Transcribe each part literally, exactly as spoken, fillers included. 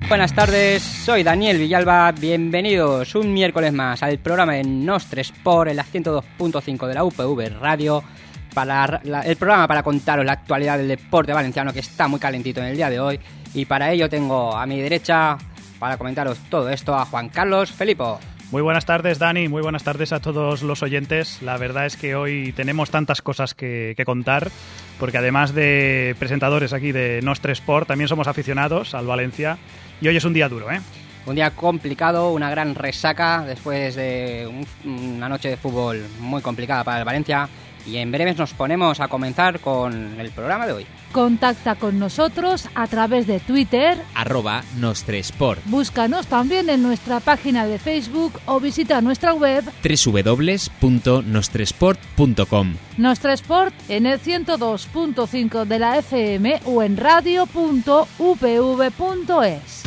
Buenas tardes, soy Daniel Villalba, bienvenidos un miércoles más al programa de Nostre Sport en la ciento dos punto cinco de la U P V Radio, para la, el programa para contaros la actualidad del deporte valenciano, que está muy calentito en el día de hoy, y para ello tengo a mi derecha, para comentaros todo esto, a Juan Carlos Felipo. Muy buenas tardes, Dani, muy buenas tardes a todos los oyentes. La verdad es que hoy tenemos tantas cosas que, que contar, porque además de presentadores aquí de Nostre Sport, también somos aficionados al Valencia, y hoy es un día duro, ¿eh? Un día complicado, una gran resaca después de un, una noche de fútbol muy complicada para el Valencia, y en breves nos ponemos a comenzar con el programa de hoy. Contacta con nosotros a través de Twitter, arroba Nostresport. Búscanos también en nuestra página de Facebook o visita nuestra web doble u doble u doble u punto nostresport punto com. Nostre Sport en el ciento dos punto cinco de la F M o en radio punto u p v punto es.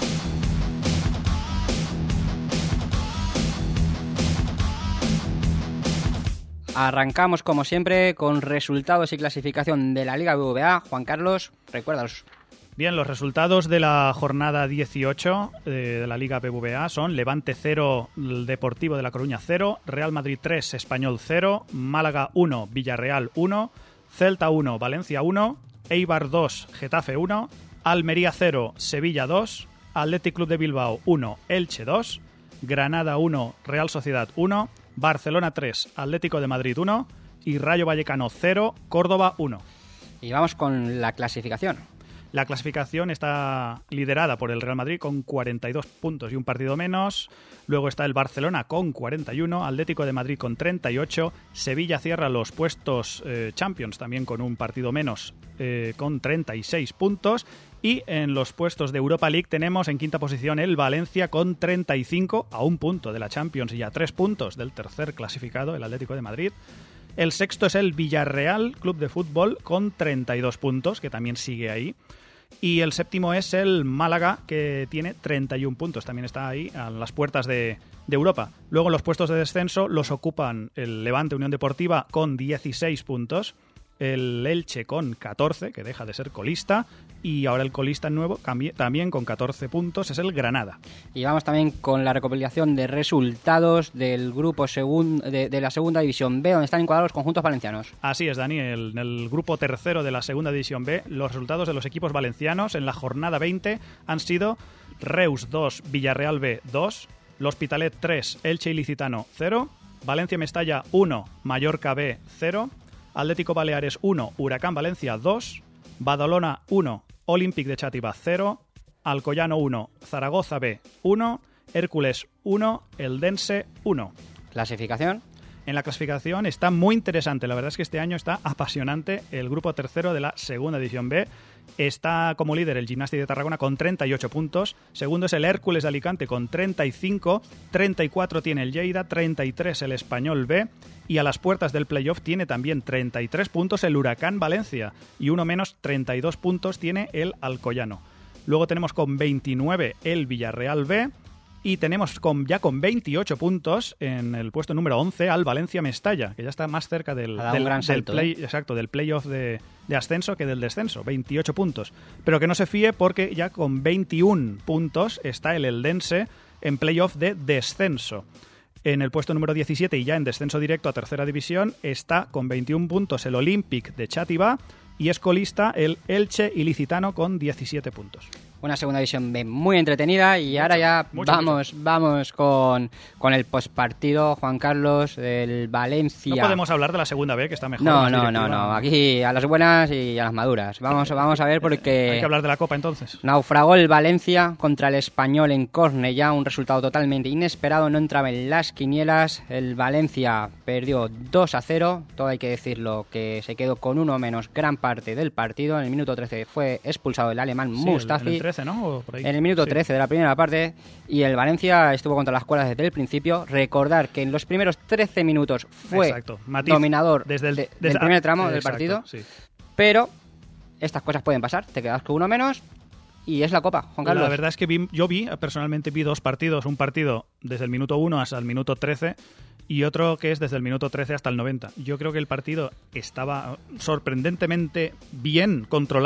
Arrancamos como siempre con resultados y clasificación de la Liga B B V A. Juan Carlos, recuérdalos. Bien, los resultados de la jornada dieciocho eh, de la Liga B B V A son Levante cero, Deportivo de La Coruña cero, Real Madrid tres, Español cero, Málaga uno, Villarreal uno, Celta uno, Valencia uno, Eibar dos, Getafe uno, Almería cero, Sevilla dos, Athletic Club de Bilbao uno, Elche dos, Granada uno, Real Sociedad uno, Barcelona tres, Atlético de Madrid uno y Rayo Vallecano cero, Córdoba uno. Y vamos con la clasificación. La clasificación está liderada por el Real Madrid con cuarenta y dos puntos y un partido menos. Luego está el Barcelona con cuarenta y uno, Atlético de Madrid con treinta y ocho, Sevilla cierra los puestos eh, Champions también con un partido menos, eh, con treinta y seis puntos. Y en los puestos de Europa League tenemos en quinta posición el Valencia con treinta y cinco, a un punto de la Champions y a tres puntos del tercer clasificado, el Atlético de Madrid. El sexto es el Villarreal Club de Fútbol con treinta y dos puntos, que también sigue ahí. Y el séptimo es el Málaga, que tiene treinta y uno puntos, también está ahí a las puertas de, de Europa. Luego en los puestos de descenso los ocupan el Levante Unión Deportiva con dieciséis puntos, el Elche con catorce, que deja de ser colista, y ahora el colista nuevo también con catorce puntos es el Granada. Y vamos también con la recopilación de resultados del grupo segun, de, de la segunda división B, donde están encuadrados los conjuntos valencianos. Así es, Dani, el, en el grupo tercero de la segunda división B, los resultados de los equipos valencianos en la jornada veinte han sido Reus dos, Villarreal B dos, L'Hospitalet tres, Elche Ilicitano cero, Valencia Mestalla uno, Mallorca B cero, Atlético Baleares uno, Huracán Valencia dos, Badalona uno, Olympic de Xàtiva cero, Alcoyano uno, Zaragoza B uno, Hércules uno, Eldense uno. ¿Clasificación? En la clasificación está muy interesante, la verdad es que este año está apasionante. El grupo tercero de la segunda división B está como líder el Gimnàstic de Tarragona con treinta y ocho puntos, segundo es el Hércules de Alicante con treinta y cinco, treinta y cuatro tiene el Lleida, treinta y tres el Español B, y a las puertas del playoff tiene también treinta y tres puntos el Huracán Valencia, y uno menos, treinta y dos puntos tiene el Alcoyano. Luego tenemos con veintinueve el Villarreal B, y tenemos con, ya con veintiocho puntos en el puesto número once al Valencia Mestalla, que ya está más cerca del, del, gran del, salto, play, ¿eh? exacto, del playoff de, de ascenso que del descenso, veintiocho puntos. Pero que no se fíe, porque ya con veintiún puntos está el Eldense en playoff de descenso. En el puesto número diecisiete y ya en descenso directo a tercera división está con veintiún puntos el Olympic de Xàtiva y es colista el Elche Ilicitano con diecisiete puntos. Una segunda división B muy entretenida y mucho, ahora ya mucho, vamos mucho. vamos con, con el postpartido, Juan Carlos, del Valencia. No podemos hablar de la segunda B, que está mejor. No, no, no, no, aquí a las buenas y a las maduras. Vamos, vamos a ver porque... Hay que hablar de la Copa entonces. Naufragó el Valencia contra el Español en Cornellá, un resultado totalmente inesperado, no entraba en las quinielas. El Valencia perdió dos a cero, todo hay que decirlo, que se quedó con uno menos gran parte del partido. En el minuto trece fue expulsado el alemán sí, Mustafi. El, el trece, ¿no? O por ahí. En el minuto trece sí. de la primera parte, y el Valencia estuvo contra las cuerdas desde el principio. Recordar que en los primeros trece minutos fue dominador desde el, de, desde, del primer tramo eh, del exacto, partido, sí. Pero estas cosas pueden pasar, te quedas con uno menos y es la Copa, Juan Carlos. La verdad es que vi, yo vi, personalmente vi dos partidos, un partido desde el minuto uno hasta el minuto trece y otro que es desde el minuto trece hasta el noventa. Yo creo que el partido estaba sorprendentemente bien controlado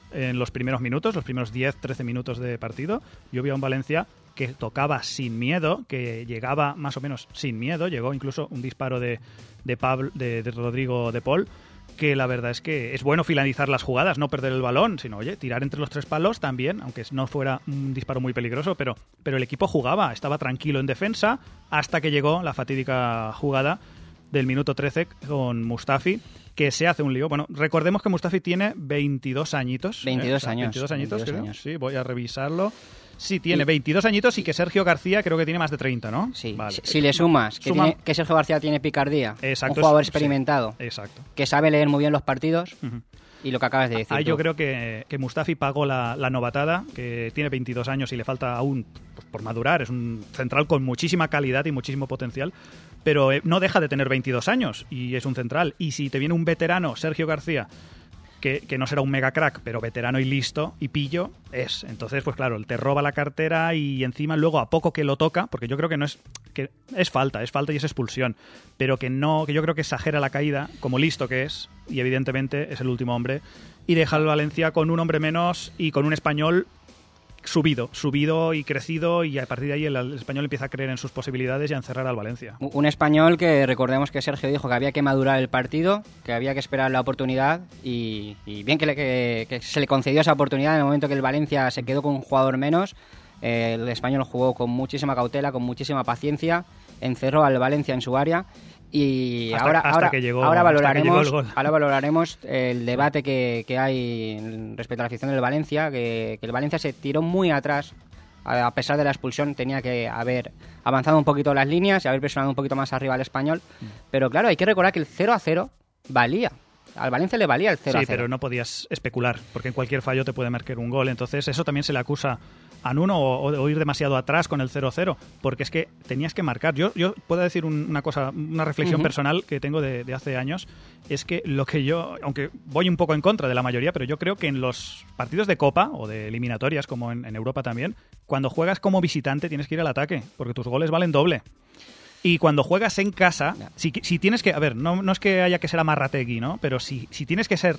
en los primeros minutos, los primeros diez trece minutos de partido. Yo vi a un Valencia que tocaba sin miedo, que llegaba más o menos sin miedo. Llegó incluso un disparo de, de, Pablo, de, de Rodrigo de Paul, que la verdad es que es bueno finalizar las jugadas, no perder el balón, sino, oye, tirar entre los tres palos también, aunque no fuera un disparo muy peligroso, pero, pero el equipo jugaba, estaba tranquilo en defensa, hasta que llegó la fatídica jugada del minuto trece con Mustafi, que se hace un lío. Bueno, recordemos que Mustafi tiene veintidós añitos. veintidós ¿eh? años. veintidós añitos, veintidós creo. años. Sí, voy a revisarlo. Sí, tiene Y- veintidós añitos y que Sergio García creo que tiene más de treinta, ¿no? Sí, Vale. si, si le sumas que, Suma- tiene- que Sergio García tiene picardía, Exacto, un jugador sí. experimentado, Exacto. que sabe leer muy bien los partidos, Ujú. y lo que acabas de decir Ahí tú. yo creo que, que Mustafi pagó la, la novatada, que tiene veintidós años y le falta aún pues, por madurar. Es un central con muchísima calidad y muchísimo potencial, pero eh, no deja de tener veintidós años y es un central. Y si te viene un veterano, Sergio García, que, que no será un mega crack, pero veterano y listo y pillo, es. Entonces, pues claro, te roba la cartera y encima luego a poco que lo toca, porque yo creo que no es que es falta, es falta y es expulsión, pero que no, que yo creo que exagera la caída, como listo que es, y evidentemente es el último hombre, y deja al Valencia con un hombre menos y con un español subido, subido y crecido, y a partir de ahí el, el español empieza a creer en sus posibilidades y a encerrar al Valencia. Un español que recordemos que Sergio dijo que había que madurar el partido, que había que esperar la oportunidad y, y bien que, le- que- que se le concedió esa oportunidad en el momento que el Valencia se quedó con un jugador menos. Eh, el español jugó con muchísima cautela, con muchísima paciencia, encerró al Valencia en su área y Hasta- ahora, hasta ahora, que llegó- ahora hasta que valoraremos, llegó el gol. ahora valoraremos el debate que, que hay respecto a la afición del Valencia, que, que el Valencia se tiró muy atrás. A pesar de la expulsión, tenía que haber avanzado un poquito las líneas y haber presionado un poquito más arriba al español. Pero claro, hay que recordar que el cero a cero valía. Al Valencia le valía el cero a Sí, cero. pero no podías especular, porque en cualquier fallo te puede marcar un gol. Entonces eso también se le acusa a Nuno, o, o ir demasiado atrás con el cero cero, porque es que tenías que marcar. Yo, yo puedo decir un- una cosa, una reflexión Ujú. personal que tengo de, de hace años, es que lo que yo, aunque voy un poco en contra de la mayoría, pero yo creo que en los partidos de Copa o de eliminatorias, como en, en Europa también, cuando juegas como visitante tienes que ir al ataque, porque tus goles valen doble. Y cuando juegas en casa, Ya. si, si tienes que... A ver, no, no es que haya que ser amarrategui, ¿no? Pero si, si tienes que ser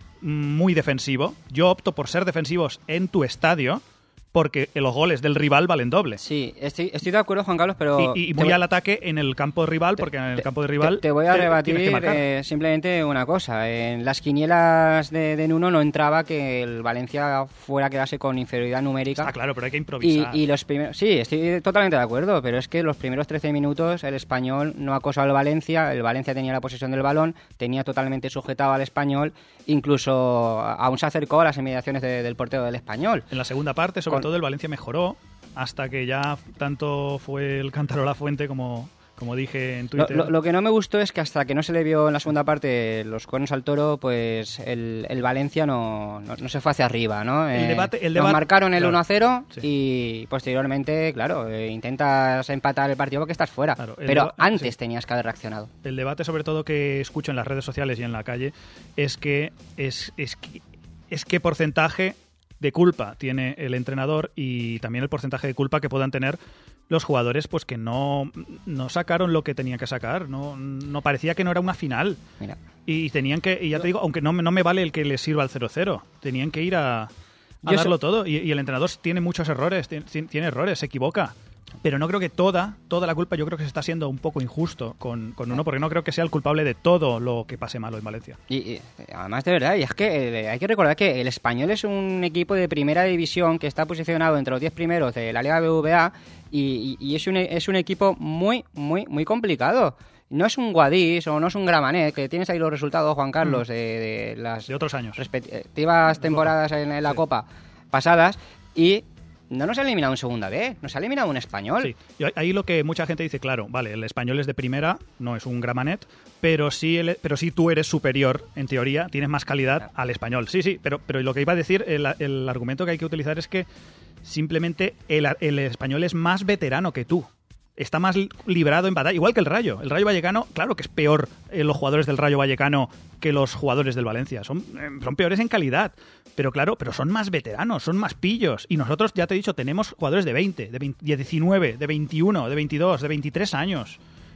muy defensivo, yo opto por ser defensivos en tu estadio, porque los goles del rival valen doble. Sí, estoy, estoy de acuerdo, Juan Carlos, pero... Y, y te muy voy- al ataque en el campo rival, porque en el te- campo de rival... Te, te voy a te- rebatir tienes que marcar. eh, simplemente una cosa. En las quinielas de, de Nuno no entraba que el Valencia fuera a quedarse con inferioridad numérica. Está claro, pero hay que Y, improvisar. y los primeros, sí, estoy totalmente de acuerdo, pero es que los primeros trece minutos el español no acosó al Valencia, el Valencia tenía la posesión del balón, tenía totalmente sujetado al español, incluso aún se acercó a las inmediaciones de- del portero del español. En la segunda parte, sobre Con- todo, el Valencia mejoró hasta que ya tanto fue el cántaro a la fuente como, como dije en Lo, Twitter. lo- lo que no me gustó es que hasta que no se le vio en la segunda parte los cuernos al toro, pues el, el Valencia no, no, no se fue hacia arriba, ¿no? El debate- el nos debate- marcaron el claro, uno a cero sí. y posteriormente, claro, eh, intentas empatar el partido porque estás fuera. Claro, el pero deba- antes sí. tenías que haber reaccionado. El debate, sobre todo, que escucho en las redes sociales y en la calle, es que es, es, que- es qué porcentaje de culpa tiene el entrenador y también el porcentaje de culpa que puedan tener los jugadores, pues que no, no sacaron lo que tenían que sacar. No, no parecía que no era una final. Mira, Y tenían que, y ya te digo, aunque no, me- no me vale el que les sirva el cero cero, tenían que ir a, a Yo darlo so- todo. Y, y el entrenador tiene muchos errores, tiene, tiene errores, se equivoca. Pero no creo que toda, toda la culpa, yo creo que se está siendo un poco injusto con, con uno, porque no creo que sea el culpable de todo lo que pase malo en Valencia. y, y, además de verdad, y es que eh, hay que recordar que el Español es un equipo de primera división que está posicionado entre los diez primeros de la Liga B B V A y, y- y es, un, es un equipo muy, muy, muy complicado. No es un Guadix o no es un Gramenet, que tienes ahí los resultados, Juan Carlos, de, de las De otros años. respectivas temporadas en, en la Sí. Copa pasadas, y no nos ha eliminado en segunda B, nos ha eliminado un Español. Sí. Y ahí lo que mucha gente dice, claro, vale, el español es de primera, no es un Gramenet, pero sí, el- pero sí tú eres superior, en teoría, tienes más calidad Claro. al español. Sí, sí, pero, pero lo que iba a decir, el, el argumento que hay que utilizar es que simplemente el, el español es más veterano que tú. Está más li- librado en batalla, igual que el Rayo. El Rayo Vallecano, claro que es peor eh, los jugadores del Rayo Vallecano que los jugadores del Valencia. Son, eh, son peores en calidad, pero claro, pero son más veteranos, son más pillos. Y nosotros, ya te he dicho, tenemos jugadores de veinte, de veinte, de diecinueve, de veintiuno, de veintidós, de veintitrés años.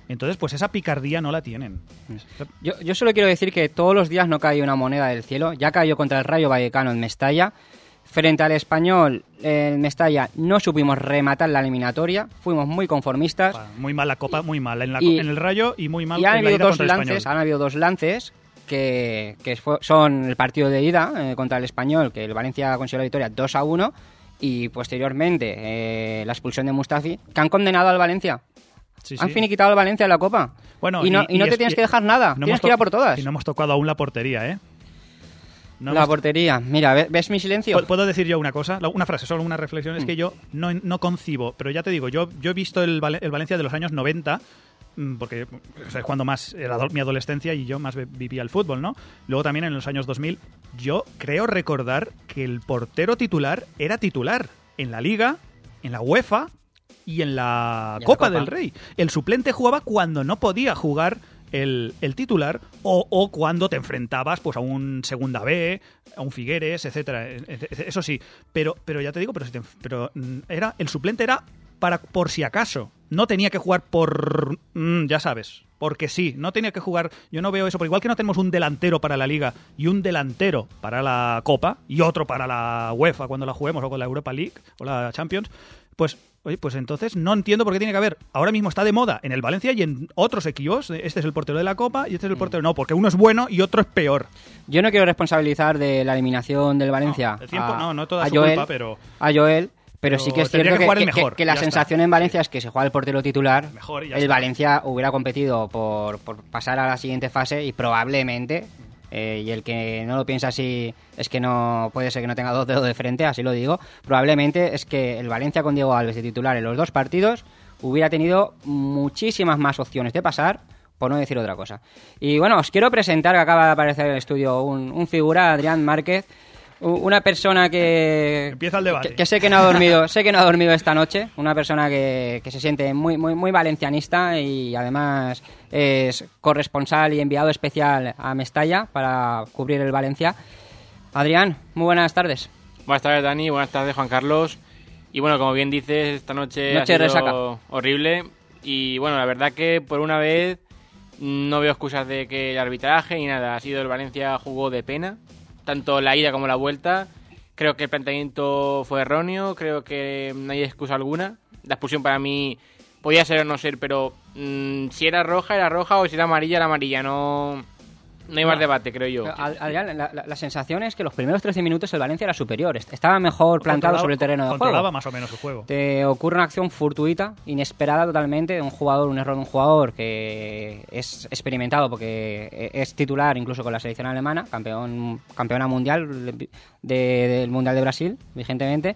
Entonces, pues esa picardía no la tienen. Yo, yo solo quiero decir que todos los días no cae una moneda del cielo. Ya cayó contra el Rayo Vallecano en Mestalla. Frente al Español, en Mestalla, no supimos rematar la eliminatoria. Fuimos muy conformistas. Muy mal la Copa, muy mal en, la, y, en el Rayo y muy mal y han en la habido ida dos contra el lances, Español. Han habido dos lances que, que fue, son el partido de ida eh, contra el Español, que el Valencia consiguió la victoria dos a uno, y posteriormente eh, la expulsión de Mustafi, que han condenado al Valencia. Sí, han sí. finiquitado al Valencia en la Copa. Bueno, y no, y, y no y te es, tienes y, que dejar nada, no tienes que ir a por todas. Y no hemos tocado aún la portería, ¿eh? No la hemos... portería. Mira, ¿ves mi silencio? ¿Puedo decir yo una cosa? Una frase, solo una reflexión. Es mm. que yo no, no concibo, pero ya te digo, yo, yo he visto el, el Valencia de los años noventa, porque o sea, es cuando más era mi adolescencia y yo más vivía el fútbol, ¿no? Luego también en los años dos mil, yo creo recordar que el portero titular era titular en la Liga, en la UEFA y en la, y Copa, la Copa del Rey. El suplente jugaba cuando no podía jugar el, el titular o, o cuando te enfrentabas pues a un Segunda B, a un Figueres, etcétera. Eso sí, pero, pero ya te digo, pero, si te, pero era el suplente era para por si acaso. No tenía que jugar por... Mmm, ya sabes, porque sí, no tenía que jugar... Yo no veo eso, pero igual que no tenemos un delantero para la Liga y un delantero para la Copa y otro para la UEFA cuando la juguemos o con la Europa League o la Champions, pues... Oye, pues entonces no entiendo por qué tiene que haber. Ahora mismo está de moda en el Valencia y en otros equipos. Este es el portero de la Copa y este es el portero... No, porque uno es bueno y otro es peor. Yo no quiero responsabilizar de la eliminación del Valencia no, el tiempo, a, no, no toda a su Joel, culpa, pero... A Joel, pero, pero sí que es cierto que, que, mejor, que, que la sensación está. en Valencia es que si juega el portero titular, mejor el está. Valencia hubiera competido por, por pasar a la siguiente fase y probablemente... Eh, y el que no lo piensa así es que no puede ser que no tenga dos dedos de frente, así lo digo. Probablemente es que el Valencia con Diego Alves de titular en los dos partidos hubiera tenido muchísimas más opciones de pasar, por no decir otra cosa. Y bueno, os quiero presentar, que acaba de aparecer en el estudio un, un figura, Adrián Márquez, una persona que empieza el debate. Que, que sé que no ha dormido, sé que no ha dormido esta noche, una persona que, que se siente muy muy muy valencianista y además es corresponsal y enviado especial a Mestalla para cubrir el Valencia. Adrián, muy buenas tardes. Buenas tardes, Dani, buenas tardes, Juan Carlos. Y bueno, como bien dices, esta noche, noche ha sido resaca. horrible y bueno, la verdad que por una vez no veo excusas de que el arbitraje ni nada, ha sido el Valencia jugó de pena. Tanto la ida como la vuelta. Creo que el planteamiento fue erróneo, creo que no hay excusa alguna. La expulsión para mí podía ser o no ser, pero mmm, si era roja, era roja, o si era amarilla, era amarilla. No, no hay más no. debate, creo yo. Adrián, la, la, la sensación es que los primeros trece minutos el Valencia era superior. Estaba mejor plantado sobre el terreno de juego. Controlaba más o menos el juego. Te ocurre una acción fortuita, inesperada totalmente, de un jugador, un error de un jugador que es experimentado porque es titular incluso con la selección alemana, campeón campeona mundial de, de, del Mundial de Brasil, vigentemente.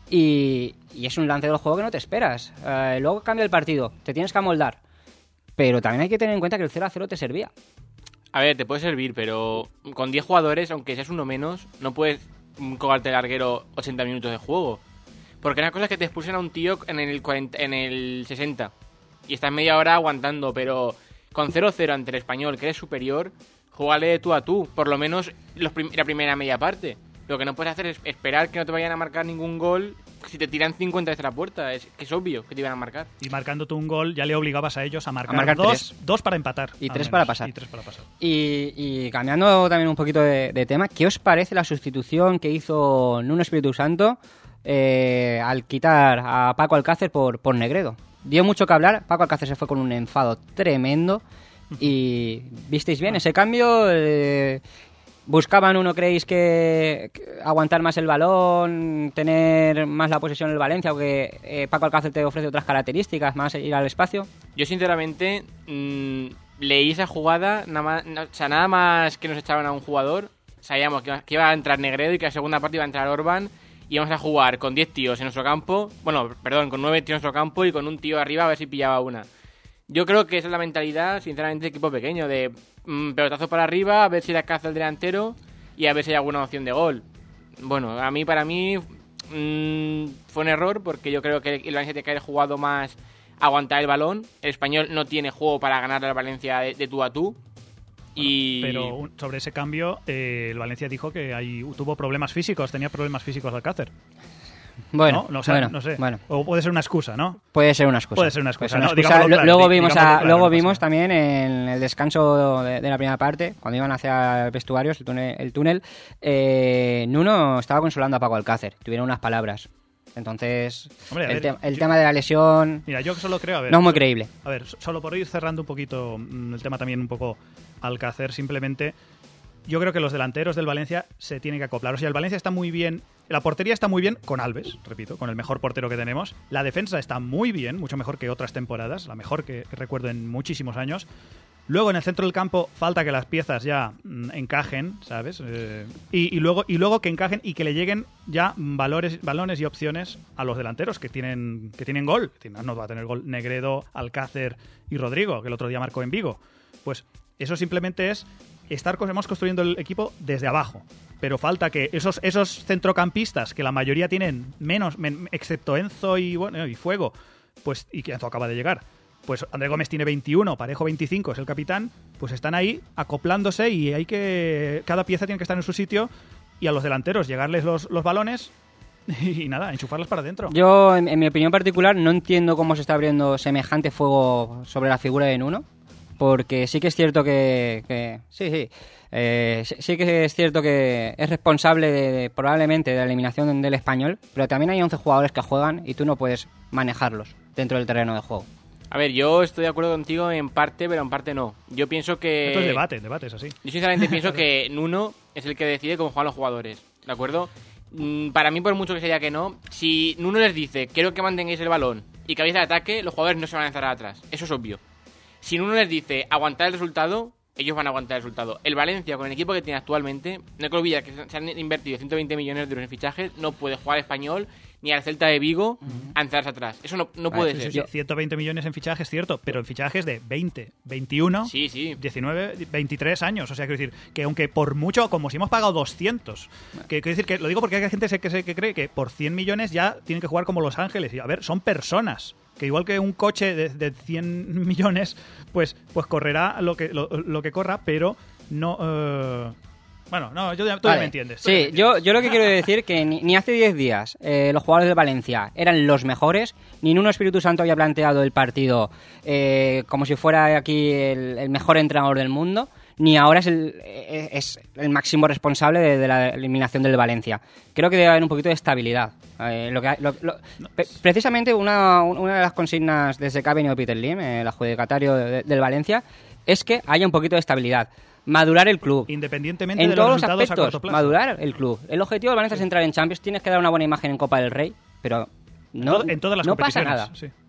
Y, y es un lance del juego que no te esperas. Uh, luego cambia el partido, te tienes que amoldar. Pero también hay que tener en cuenta que el cero a cero te servía. A ver, te puede servir, pero con diez jugadores, aunque seas uno menos, no puedes colgarte el larguero ochenta minutos de juego. Porque una cosa es que te expulsen a un tío en el, cuarenta, en el sesenta y estás media hora aguantando, pero con cero cero ante el Español, que eres superior, jugale de tú a tú, por lo menos los prim- la primera media parte. Lo que no puedes hacer es esperar que no te vayan a marcar ningún gol si te tiran cincuenta desde la puerta. Es que es obvio que te iban a marcar. Y marcándote un gol ya le obligabas a ellos a marcar, a marcar dos, dos para empatar. Y tres para pasar. Y tres para pasar. Y, y cambiando también un poquito de, de tema, ¿qué os parece la sustitución que hizo Nuno Espíritu Santo eh, al quitar a Paco Alcácer por, por Negredo? Dio mucho que hablar, Paco Alcácer se fue con un enfado tremendo y ¿visteis bien ese cambio? Eh, ¿Buscaban uno, creéis, que, que aguantar más el balón, tener más la posesión del Valencia, o que eh, Paco Alcácer te ofrece otras características, más ir al espacio? Yo sinceramente mmm, leí esa jugada, nada más, no, o sea, nada más que nos echaban a un jugador, sabíamos que, que iba a entrar Negredo y que la segunda parte iba a entrar Orban, y íbamos a jugar con diez tíos en nuestro campo, bueno, perdón, con nueve tíos en nuestro campo y con un tío arriba a ver si pillaba una. Yo creo que esa es la mentalidad, sinceramente, de equipo pequeño, de mmm, pelotazo para arriba, a ver si le caza el delantero y a ver si hay alguna opción de gol. Bueno, a mí, para mí, mmm, fue un error, porque yo creo que el Valencia tiene que haber jugado más a aguantar el balón. El Español no tiene juego para ganar al Valencia de, de tú a tú. Y... Pero un, sobre ese cambio, eh, el Valencia dijo que ahí tuvo problemas físicos, tenía problemas físicos Alcácer. Bueno, ¿no? No, o sea, bueno, no sé. bueno. O puede ser una excusa, ¿no? Puede ser una excusa. Puede ser una excusa, Puede ¿no? ser una excusa. Digámoslo claro, luego di- vimos, digámoslo a, claro, luego no pasa vimos nada. también en el descanso de, de la primera parte, cuando iban hacia vestuarios, el túnel, el túnel eh, Nuno estaba consolando a Paco Alcácer. Tuvieron unas palabras. Entonces, Hombre, a el, ver, te- el yo- tema de la lesión Mira, yo solo creo, a ver... no es muy creíble. A ver, solo por ir cerrando un poquito mm, el tema también un poco Alcácer, simplemente yo creo que los delanteros del Valencia se tienen que acoplar. O sea, el Valencia está muy bien, la portería está muy bien con Alves, repito, con el mejor portero que tenemos. La defensa está muy bien, mucho mejor que otras temporadas, la mejor que recuerdo en muchísimos años. Luego en el centro del campo falta que las piezas ya mm, encajen, ¿sabes? Eh, y, y luego y luego que encajen y que le lleguen ya valores, balones y opciones a los delanteros que tienen que tienen gol. No va a tener gol Negredo, Alcácer y Rodrigo, que el otro día marcó en Vigo. Pues eso simplemente es estar hemos construyendo el equipo desde abajo. Pero falta que esos esos centrocampistas, que la mayoría tienen menos, men, excepto Enzo y bueno y Fuego, pues y que Enzo acaba de llegar. Pues André Gómez tiene veintiuno, Parejo veinticinco, es el capitán, pues están ahí acoplándose y hay que... Cada pieza tiene que estar en su sitio y a los delanteros llegarles los, los balones y nada, enchufarlos para adentro. Yo, en, en mi opinión particular, no entiendo cómo se está abriendo semejante fuego sobre la figura de Nuno, porque sí que es cierto que... que sí, sí. Eh, sí, sí que es cierto que es responsable de, de, probablemente de la eliminación del Español, pero también hay once jugadores que juegan y tú no puedes manejarlos dentro del terreno de juego. A ver, yo estoy de acuerdo contigo en parte, pero en parte no. Yo pienso que... Esto es debate, debate es así. Yo sinceramente pienso que Nuno es el que decide cómo juegan los jugadores, ¿de acuerdo? Mm, para mí, por mucho que se diga que no, si Nuno les dice, quiero que mantengáis el balón y que habéis de ataque, los jugadores no se van a lanzar atrás. Eso es obvio. Si Nuno les dice, aguantar el resultado, ellos van a aguantar el resultado. El Valencia, con el equipo que tiene actualmente, no hay que olvidar que se han invertido ciento veinte millones de euros en fichajes, no puede jugar Español ni al Celta de Vigo uh-huh. a lanzarse atrás. Eso no, no puede sí, ser. Sí, sí. ciento veinte millones en fichajes, cierto, pero en fichajes de veinte, veintiuno, sí, sí. diecinueve, veintitrés años. O sea, quiero decir que aunque por mucho, como si hemos pagado doscientos, que quiero decir que lo digo porque hay gente que, se, que cree que por cien millones ya tienen que jugar como Los Ángeles. Y a ver, son personas. Que igual que un coche de, de cien millones, pues, pues correrá lo que, lo, lo que corra, pero no... Uh... Bueno, no, yo, tú vale. ya me entiendes. Sí, me entiendes. Yo, yo lo que quiero decir es que ni, ni hace diez días eh, los jugadores de Valencia eran los mejores, ni Nuno Espíritu Santo había planteado el partido eh, como si fuera aquí el, el mejor entrenador del mundo, ni ahora es el, es el máximo responsable de, de la eliminación del Valencia. Creo que debe haber un poquito de estabilidad. Eh, lo que, lo, lo, pre- precisamente una, una de las consignas desde que ha venido Peter Lim, el adjudicatario de, de, del Valencia, es que haya un poquito de estabilidad. Madurar el club. Independientemente en de todos los los resultados aspectos, a corto plazo. Madurar el club. El objetivo del Valencia sí. es entrar en Champions. Tienes que dar una buena imagen en Copa del Rey, pero no, en, todo, en todas las no pasa competiciones. nada. Sí.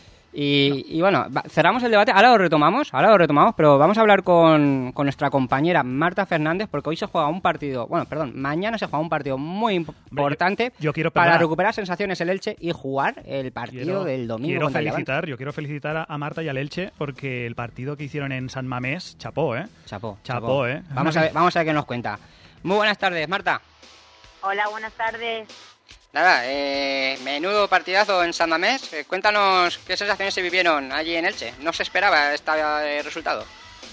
Y, no. y bueno, va, cerramos el debate. Ahora lo retomamos, ahora lo retomamos, pero vamos a hablar con, con nuestra compañera Marta Fernández, porque hoy se juega un partido, bueno, perdón, mañana se juega un partido muy importante. Hombre, yo, yo quiero, para recuperar sensaciones el Elche y jugar el partido quiero, del domingo. Quiero contra felicitar, yo quiero felicitar a, a Marta y al Elche porque el partido que hicieron en San Mamés, chapó, ¿eh? Chapó, chapó, chapó. ¿eh? Vamos a ver, vamos a ver qué nos cuenta. Muy buenas tardes, Marta. Hola, buenas tardes. Nada, eh, menudo partidazo en San Mamés. Eh, cuéntanos qué sensaciones se vivieron allí en Elche. ¿No se esperaba este eh, resultado?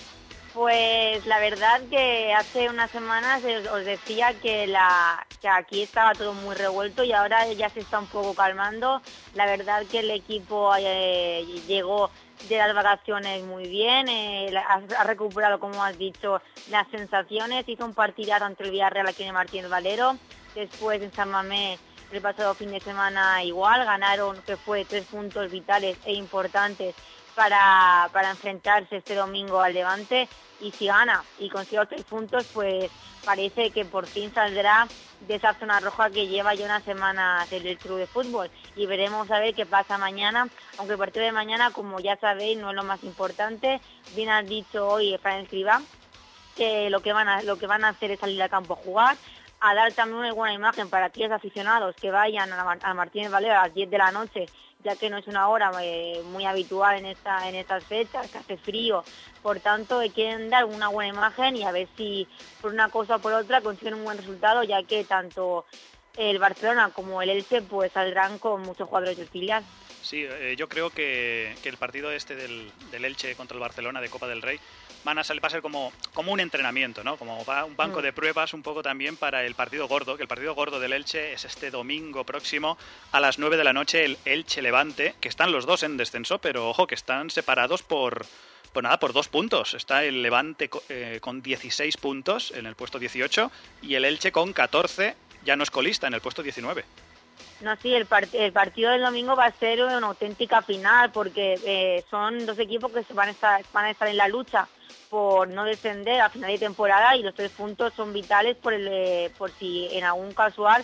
Pues la verdad que hace unas semanas os decía que, la, que aquí estaba todo muy revuelto y ahora ya se está un poco calmando. La verdad que el equipo eh, llegó de las vacaciones muy bien, eh, ha, ha recuperado, como has dicho, las sensaciones. Hizo un partidazo ante el Villarreal aquí en Martínez Valero. Después en San Mamés el pasado fin de semana igual, ganaron, que fue tres puntos vitales e importantes para, para enfrentarse este domingo al Levante, y si gana y consigue tres puntos, pues parece que por fin saldrá de esa zona roja que lleva ya unas semanas el club de fútbol, y veremos a ver qué pasa mañana, aunque el partido de mañana, como ya sabéis, no es lo más importante. Bien has dicho hoy Fran Escribá que lo que van a, lo que van a hacer es salir al campo a jugar, a dar también una buena imagen para aquellos aficionados que vayan a, a Martínez Valero a las diez de la noche, ya que no es una hora eh, muy habitual en esta en estas fechas, que hace frío. Por tanto, eh, quieren dar una buena imagen y a ver si por una cosa o por otra consiguen un buen resultado, ya que tanto el Barcelona como el Elche pues saldrán con muchos jugadores del filial. Sí, eh, yo creo que, que el partido este del, del Elche contra el Barcelona de Copa del Rey van a salir, va a ser como, como un entrenamiento, ¿no? Como va un banco de pruebas un poco también para el partido gordo, que el partido gordo del Elche es este domingo próximo a las nueve de la noche, el Elche-Levante, que están los dos en descenso, pero ojo, que están separados por... Pues nada, por dos puntos. Está el Levante eh, con dieciséis puntos en el puesto dieciocho y el Elche con catorce, ya no es colista, en el puesto diecinueve. No, sí, el, part el partido del domingo va a ser una auténtica final porque eh, son dos equipos que van a, estar, van a estar en la lucha por no descender a final de temporada y los tres puntos son vitales por, el, eh, por si en algún casual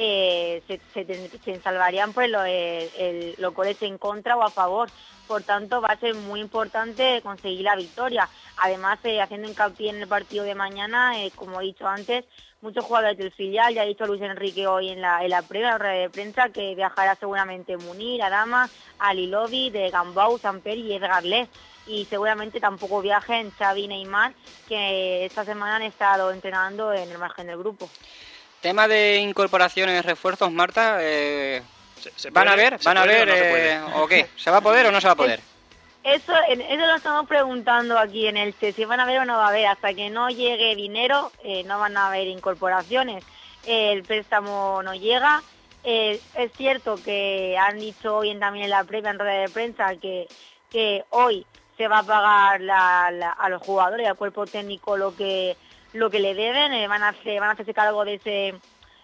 eh, se, se, se salvarían por el, el, el, los goles en contra o a favor. Por tanto, va a ser muy importante conseguir la victoria. Además, eh, haciendo hincapié en el partido de mañana, eh, como he dicho antes, muchos jugadores del filial, ya ha dicho Luis Enrique hoy en la, en la previa, en la rueda de prensa, que viajará seguramente Munir, Adama, Alilovi, de Gambau, Samper y Edgar Les. Y seguramente tampoco viajen Xavi y Neymar, que esta semana han estado entrenando en el margen del grupo. Tema de incorporaciones, refuerzos, Marta... Eh... Se, se ¿Van puede, a ver? ¿Van a ver? O, no eh, ¿O qué? ¿Se va a poder o no se va a poder? Eso, eso lo estamos preguntando aquí en el C, si van a ver o no va a haber. Hasta que no llegue dinero, eh, no van a haber incorporaciones. Eh, el préstamo no llega. Eh, es cierto que han dicho hoy también en la previa, en rueda de prensa, que, que hoy se va a pagar la, la, a los jugadores y al cuerpo técnico lo que lo que le deben. Eh, van a hacer, van a hacerse cargo de ese...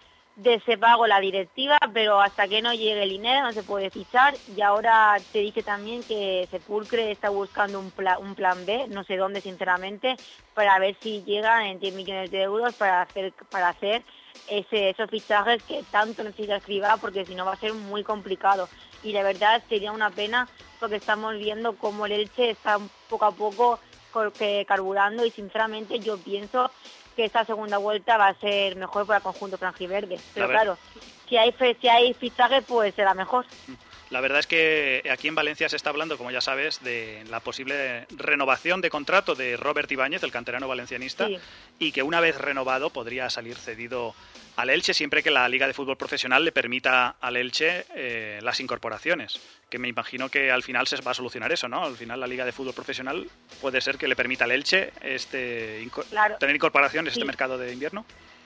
de ese pago la directiva, pero hasta que no llegue el dinero no se puede fichar. Y ahora te dije también que Sepulcre está buscando un, pla un plan B, no sé dónde sinceramente, para ver si llegan en diez millones de euros para hacer para hacer ese, esos fichajes que tanto necesita Escribá, porque si no va a ser muy complicado. Y la verdad sería una pena porque estamos viendo cómo el Elche está poco a poco carburando y sinceramente yo pienso que esta segunda vuelta va a ser mejor para el conjunto franjiverde. Pero claro, si hay, si hay fichaje, pues será mejor. La verdad es que aquí en Valencia se está hablando, como ya sabes, de la posible renovación de contrato de Robert Ibáñez, el canterano valencianista, sí. Y que una vez renovado podría salir cedido al Elche siempre que la Liga de Fútbol Profesional le permita al Elche eh, las incorporaciones. Que me imagino que al final se va a solucionar eso, ¿no? Al final la Liga de Fútbol Profesional puede ser que le permita al Elche este, inco claro. tener incorporaciones sí. este mercado de invierno.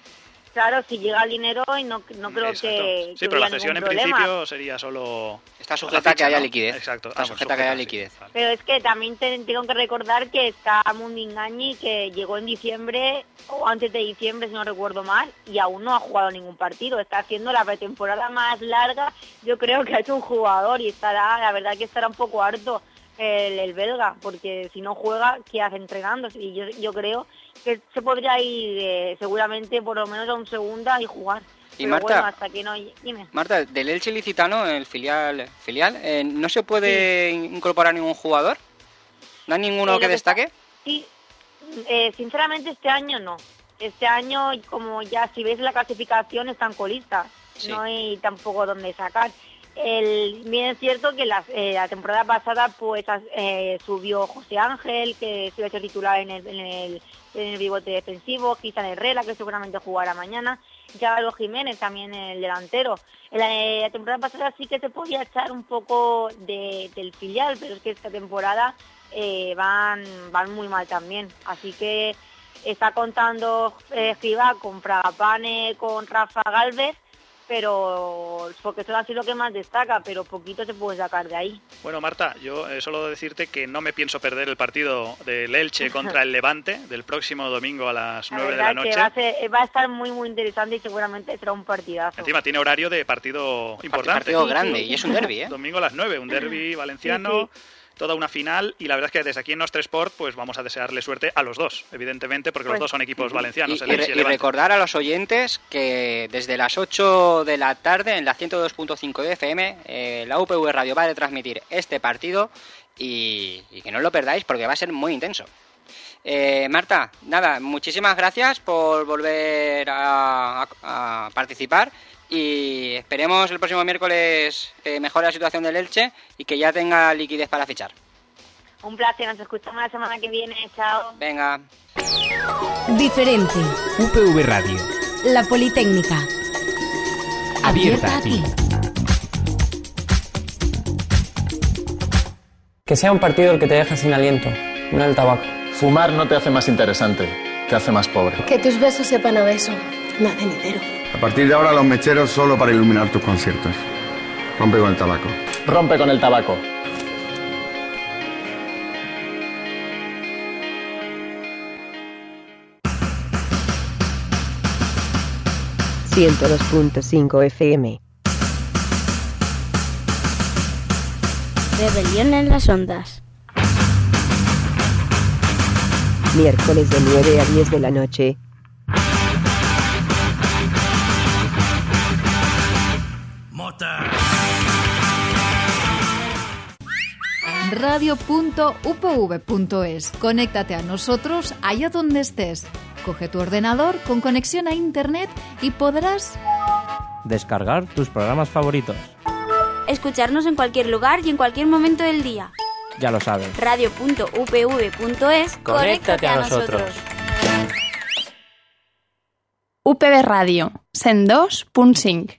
Claro, si llega el dinero y no, no creo Exacto. que, que Sí, pero la cesión en problema. principio sería solo... Está sujeta a que haya liquidez. Exacto. Está sujeta a que haya liquidez. Sí. Pero es que también te, tengo que recordar que está Mundingañi, que llegó en diciembre, o antes de diciembre, si no recuerdo mal, y aún no ha jugado ningún partido. Está haciendo la pretemporada más larga, yo creo que ha hecho un jugador, y estará, la verdad que estará un poco harto el, el belga, porque si no juega, ¿qué hace entrenando? Y yo, yo creo que se podría ir eh, seguramente por lo menos a un segunda y jugar. Y Pero Marta, bueno, hasta que no... Dime. Marta, del Elche Licitano, el filial, filial eh, ¿no se puede sí. incorporar ningún jugador? ¿No hay ninguno eh, que destaque? Está... Sí, eh, sinceramente este año no. Este año, como ya si ves la clasificación, están colistas. Sí. No hay tampoco dónde sacar. El, bien es cierto que la, eh, la temporada pasada pues eh, subió José Ángel, que se iba a ser titular en el, en el, en el pivote defensivo, Cristian Herrera, que seguramente jugará mañana, Álvaro Jiménez, también el delantero. En la, eh, la temporada pasada sí que se podía echar un poco de, del filial, pero es que esta temporada eh, van, van muy mal también. Así que está contando eh, Escribá con Fragapane, con Rafa Gálvez, pero porque son así lo que más destaca, pero poquito se puede sacar de ahí. Bueno, Marta, yo eh, solo decirte que no me pienso perder el partido del Elche contra el Levante del próximo domingo a las nueve de la noche. Que va, a ser, va a estar muy muy interesante y seguramente será un partidazo. Encima tiene horario de partido importante. Partido grande, sí, sí. Y es un derbi, ¿eh? Domingo a las nueve, un derbi valenciano. Sí, sí. Toda una final, y la verdad es que desde aquí en Nostre Sport pues vamos a desearle suerte a los dos, evidentemente, porque pues, los dos son equipos valencianos. Y, el y, y, y recordar a los oyentes que desde las ocho de la tarde en la ciento dos punto cinco de F M eh, la U P V Radio va a retransmitir este partido y, y que no lo perdáis porque va a ser muy intenso. Eh, Marta, nada, muchísimas gracias por volver a, a, a participar. Y esperemos el próximo miércoles eh, mejore la situación del Elche y que ya tenga liquidez para fichar. Un placer, nos escuchamos la semana que viene, chao. Venga. Diferente. U P V Radio. La Politécnica. Abierta a ti. Que sea un partido el que te deja sin aliento, no el tabaco. Fumar no te hace más interesante, te hace más pobre. Que tus besos sepan a beso, no a cenitero. A partir de ahora los mecheros solo para iluminar tus conciertos. Rompe con el tabaco. Rompe con el tabaco. ciento dos punto cinco F M. Rebelión en las ondas. Miércoles de nueve a diez de la noche. Mota. radio punto u p v punto es. Conéctate a nosotros allá donde estés. Coge tu ordenador con conexión a internet y podrás descargar tus programas favoritos. Escucharnos en cualquier lugar y en cualquier momento del día. Ya lo sabes. radio punto u p v punto es. Conéctate a nosotros. U P V Radio, cent dos punt cinc.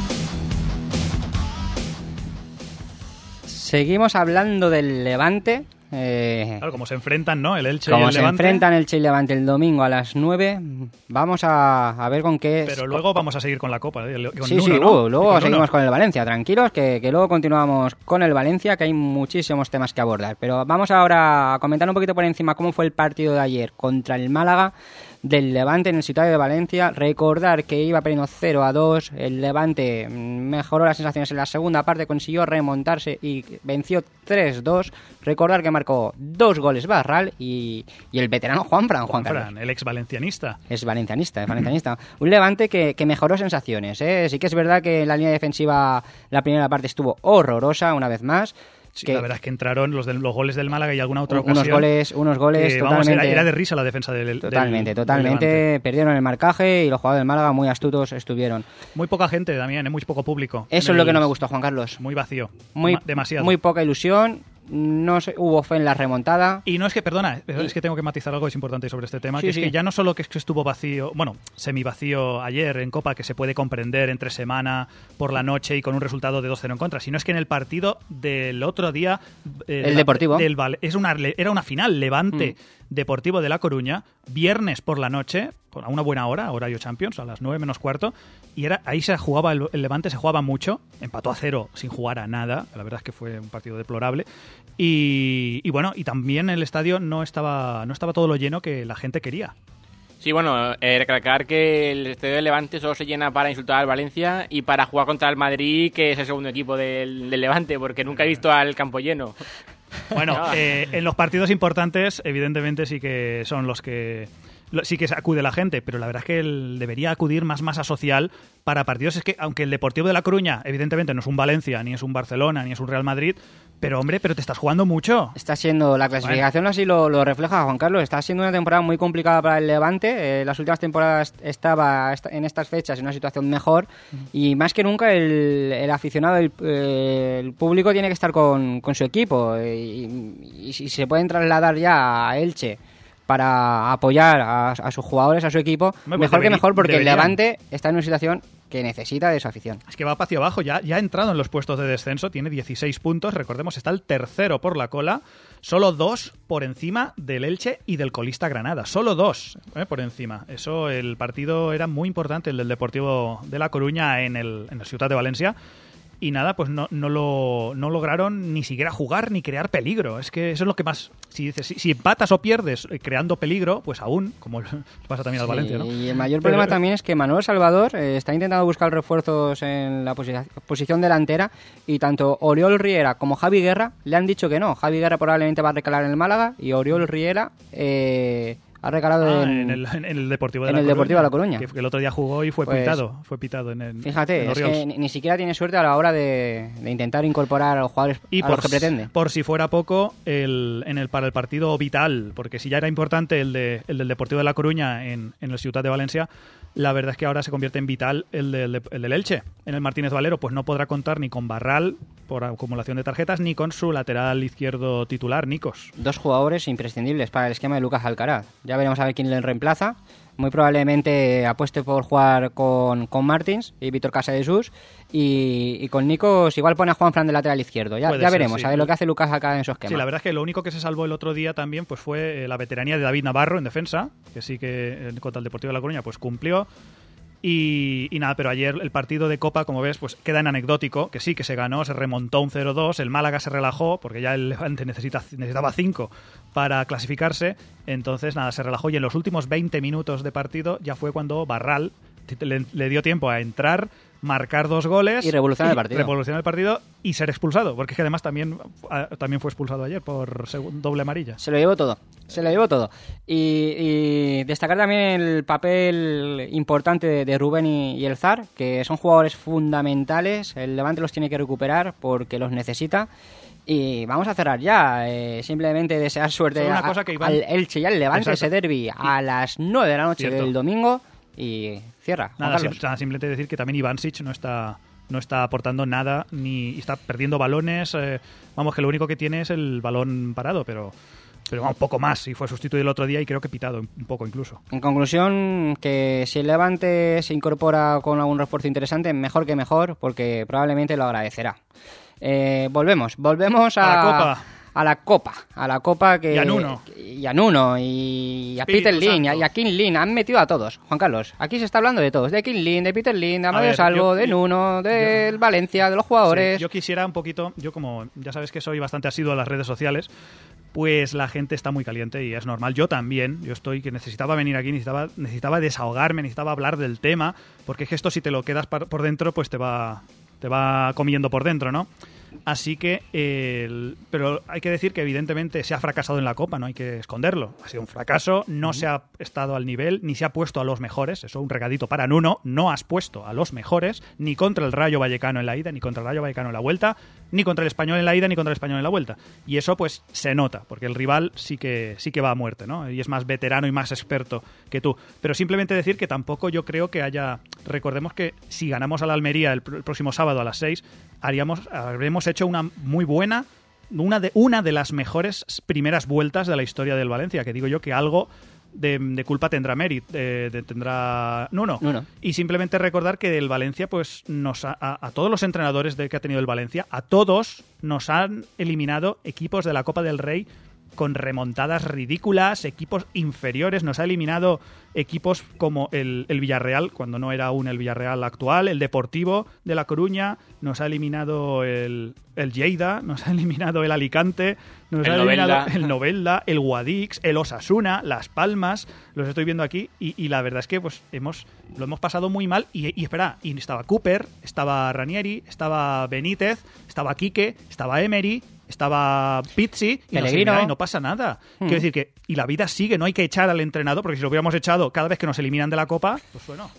Seguimos hablando del Levante. Eh, claro, como se enfrentan, ¿no? El Elche como y el se Levante. enfrentan Elche y Levante el domingo a las nueve, vamos a, a ver con qué... Pero luego vamos a seguir con la Copa. ¿eh? Con sí, uno, sí, ¿no? uh, luego con seguimos uno. con el Valencia. Tranquilos, que, que luego continuamos con el Valencia, que hay muchísimos temas que abordar. Pero vamos ahora a comentar un poquito por encima cómo fue el partido de ayer contra el Málaga del Levante en el Ciutat de Valencia. Recordar que iba perdiendo cero a dos, el Levante mejoró las sensaciones en la segunda parte, consiguió remontarse y venció tres dos. Recordar que marcó dos goles Barral y, y el veterano Juanfran, Juan Juanfran, Carlos. el ex valencianista. Es valencianista, es valencianista. Un Levante que, que mejoró sensaciones, ¿eh? Sí que es verdad que la línea defensiva la primera parte estuvo horrorosa una vez más. Sí, que la verdad es que entraron los, de, los goles del Málaga y alguna otra unos ocasión. Goles, unos goles que, totalmente... Vamos, era, era de risa la defensa del Totalmente, del, totalmente. Del perdieron el marcaje y los jugadores del Málaga muy astutos estuvieron. Muy poca gente también, muy poco público. Eso es lo que no me gustó, Juan Carlos. Muy vacío, muy, demasiado. Muy poca ilusión. No se, hubo fe en la remontada. Y no es que, perdona, es que tengo que matizar algo que es importante sobre este tema, sí, que es sí. que ya no solo que, es que estuvo vacío, bueno, semivacío ayer en Copa, que se puede comprender entre semana, por la noche y con un resultado de dos cero en contra, sino es que en el partido del otro día... Eh, el de Deportivo. Del, es una, era una final, Levante mm. Deportivo de La Coruña, viernes por la noche, a una buena hora, horario Champions, a las nueve menos cuarto, y era ahí se jugaba el, el Levante, se jugaba mucho, empató a cero sin jugar a nada, la verdad es que fue un partido deplorable, y, y bueno, y también el estadio no estaba, no estaba todo lo lleno que la gente quería. Sí, bueno, eh, recalcar que el estadio de Levante solo se llena para insultar al Valencia y para jugar contra el Madrid, que es el segundo equipo del, del Levante, porque nunca he visto al campo lleno. Bueno, eh, en los partidos importantes, evidentemente sí que son los que sí que acude la gente, pero la verdad es que él debería acudir más masa social para partidos. Es que, aunque el Deportivo de La Coruña, evidentemente, no es un Valencia, ni es un Barcelona, ni es un Real Madrid, pero hombre, pero te estás jugando mucho. Está siendo, la clasificación bueno. así lo, lo refleja, Juan Carlos, está siendo una temporada muy complicada para el Levante. Eh, las últimas temporadas estaba en estas fechas en una situación mejor uh-huh. y más que nunca el, el aficionado, el, eh, el público tiene que estar con, con su equipo y, y si se pueden trasladar ya a Elche para apoyar a, a sus jugadores, a su equipo, pues mejor debería, que mejor, porque deberían. el Levante está en una situación que necesita de su afición. Es que va hacia abajo, ya, ya ha entrado en los puestos de descenso, tiene dieciséis puntos, recordemos, está el tercero por la cola, solo dos por encima del Elche y del colista Granada, solo dos eh, por encima. Eso, el partido era muy importante, el del Deportivo de La Coruña en el, en el Ciutat de Valencia. Y nada, pues no, no, lo, no lograron ni siquiera jugar ni crear peligro. Es que eso es lo que más... Si dices si, si empatas o pierdes creando peligro, pues aún, como pasa también al sí, Valencia, ¿no? Y el mayor problema Pero, también es que Manuel Salvador eh, está intentando buscar refuerzos en la posi- posición delantera y tanto Oriol Riera como Javi Guerra le han dicho que no. Javi Guerra probablemente va a recalar en el Málaga y Oriol Riera... Eh, ha recalado ah, en, en, el, en el Deportivo de en La el Coruña, Deportivo de La Coruña. Que, que el otro día jugó y fue pues, pitado. Fue pitado en el. Fíjate, en es que ni, ni siquiera tiene suerte a la hora de, de intentar incorporar a los jugadores y a por, los que pretende. Por si fuera poco, el, en el, para el partido vital, porque si ya era importante el, de, el del Deportivo de La Coruña en, en el Ciutat de Valencia, la verdad es que ahora se convierte en vital el, de, el, de, el del Elche. En el Martínez Valero, pues no podrá contar ni con Barral, por acumulación de tarjetas, ni con su lateral izquierdo titular, Nikos. Dos jugadores imprescindibles para el esquema de Lucas Alcaraz. Ya veremos a ver quién le reemplaza. Muy probablemente apueste por jugar con, con Martins y Víctor Casadesus, y, y con Nikos igual pone a Juanfran de lateral izquierdo. Ya, ya veremos, sí. A ver lo que hace Lucas Alcaraz en su esquema. Sí, la verdad es que lo único que se salvó el otro día también pues fue la veteranía de David Navarro en defensa, que sí que contra el Deportivo de La Coruña pues cumplió. Y, y nada, pero ayer el partido de Copa, como ves, pues queda en anecdótico, que sí, que se ganó, se remontó un cero dos, el Málaga se relajó, porque ya el Levante necesita, necesitaba cinco para clasificarse, entonces nada, se relajó y en los últimos veinte minutos de partido ya fue cuando Barral le, le dio tiempo a entrar, marcar dos goles y revolucionar el partido. Revolucionar el partido y ser expulsado, porque es que además también, también fue expulsado ayer por doble amarilla. Se lo llevó todo, se lo llevó todo. Y, y destacar también el papel importante de, de Rubén y, y el Zar, que son jugadores fundamentales. El Levante los tiene que recuperar porque los necesita. Y vamos a cerrar ya. Eh, simplemente desear suerte una a, cosa que Iván... al Elche y al Levante. Exacto. Ese derbi a las nueve de la noche Cierto. del domingo. Y cierra. Nada, sim- nada, simplemente decir que también Ivancic no está no está aportando nada ni está perdiendo balones. Eh, vamos, que lo único que tiene es el balón parado, pero pero un poco más. Y fue sustituido el otro día y creo que pitado un poco incluso. En conclusión, que si el Levante se incorpora con algún refuerzo interesante, mejor que mejor, porque probablemente lo agradecerá. Eh, volvemos, volvemos a, a la Copa. A la Copa, a la Copa que... Y a Nuno. Y a Nuno, y a Espíritu Peter Lin, Santo. y a Kim Lin. Han metido a todos, Juan Carlos. Aquí se está hablando de todos. De Kim Lin, de Peter Lin, de Amadeo Salvo, de Nuno, del Valencia, de los jugadores. Sí, yo quisiera un poquito... Yo como ya sabes que soy bastante asiduo a las redes sociales, pues la gente está muy caliente y es normal. Yo también. Yo estoy que necesitaba venir aquí, necesitaba, necesitaba desahogarme, necesitaba hablar del tema, porque es que esto si te lo quedas por dentro, pues te va, te va comiendo por dentro, ¿no? Así que, eh, pero hay que decir que evidentemente se ha fracasado en la Copa, no hay que esconderlo. Ha sido un fracaso, no uh-huh. se ha estado al nivel, ni se ha puesto a los mejores. Eso es un regadito para Nuno, no has puesto a los mejores, ni contra el Rayo Vallecano en la ida, ni contra el Rayo Vallecano en la vuelta, ni contra el Español en la ida, ni contra el Español en la vuelta. Y eso pues se nota, porque el rival sí que, sí que va a muerte, ¿no? Y es más veterano y más experto que tú. Pero simplemente decir que tampoco yo creo que haya... Recordemos que si ganamos a la Almería el, pr- el próximo sábado a las seis, haríamos, habremos hecho una muy buena, una de, una de las mejores primeras vueltas de la historia del Valencia, que digo yo que algo de, de culpa tendrá Merit, de, de, tendrá Nuno. Nuno. Y simplemente recordar que el Valencia, pues nos ha, a, a todos los entrenadores de que ha tenido el Valencia, a todos nos han eliminado equipos de la Copa del Rey con remontadas ridículas, equipos inferiores, nos ha eliminado equipos como el, el Villarreal, cuando no era aún el Villarreal actual, el Deportivo de La Coruña, nos ha eliminado el, el Lleida, nos ha eliminado el Alicante, nos el ha Novelda. eliminado el Novelda, el Guadix, el Osasuna, Las Palmas, los estoy viendo aquí y, y la verdad es que pues hemos lo hemos pasado muy mal y, y espera, y estaba Cooper, estaba Ranieri, estaba Benítez, estaba Quique, estaba Emery, estaba Pizzi y, Pellegrino. y no pasa nada. Hmm. Quiero decir que y la vida sigue, no hay que echar al entrenador, porque si lo hubiéramos echado cada vez que nos eliminan de la Copa, pues bueno.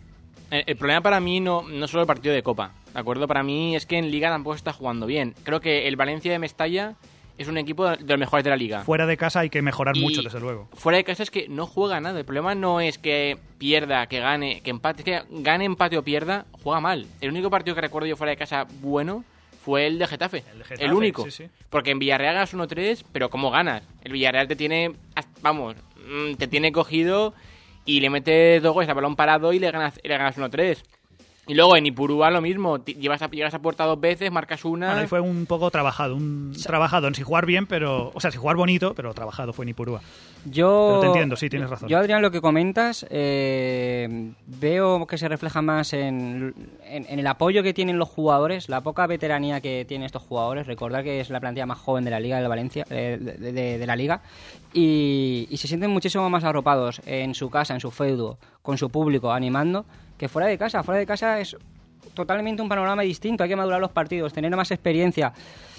El, el problema para mí no, no es solo el partido de Copa, ¿de acuerdo? Para mí es que en Liga tampoco se está jugando bien. Creo que el Valencia de Mestalla es un equipo de los mejores de la Liga. Fuera de casa hay que mejorar y mucho, desde luego. Fuera de casa es que no juega nada. El problema no es que pierda, que gane, que empate. Es que gane, empate o pierda, juega mal. El único partido que recuerdo yo fuera de casa bueno fue el de Getafe. El, de Getafe, el único. Sí, sí. Porque en Villarreal ganas uno tres, pero ¿cómo ganas? El Villarreal te tiene, vamos, te tiene cogido y le metes dos goles a balón parado y le ganas, le ganas uno tres. Y luego en Ipurúa lo mismo, llevas a, llegas a puerta dos veces, marcas una... Bueno, ahí fue un poco trabajado, un sí. trabajado en si jugar bien, pero... O sea, si jugar bonito, pero trabajado fue en Ipurúa. Yo... Pero te entiendo, sí, tienes razón. Yo, Adrián, lo que comentas, eh, veo que se refleja más en, en, en el apoyo que tienen los jugadores, la poca veteranía que tienen estos jugadores. Recordad que es la plantilla más joven de la Liga de Valencia, eh, de, de, de la Liga, y, y se sienten muchísimo más arropados en su casa, en su feudo, con su público, animando, que fuera de casa. Fuera de casa es totalmente un panorama distinto, hay que madurar los partidos, tener más experiencia.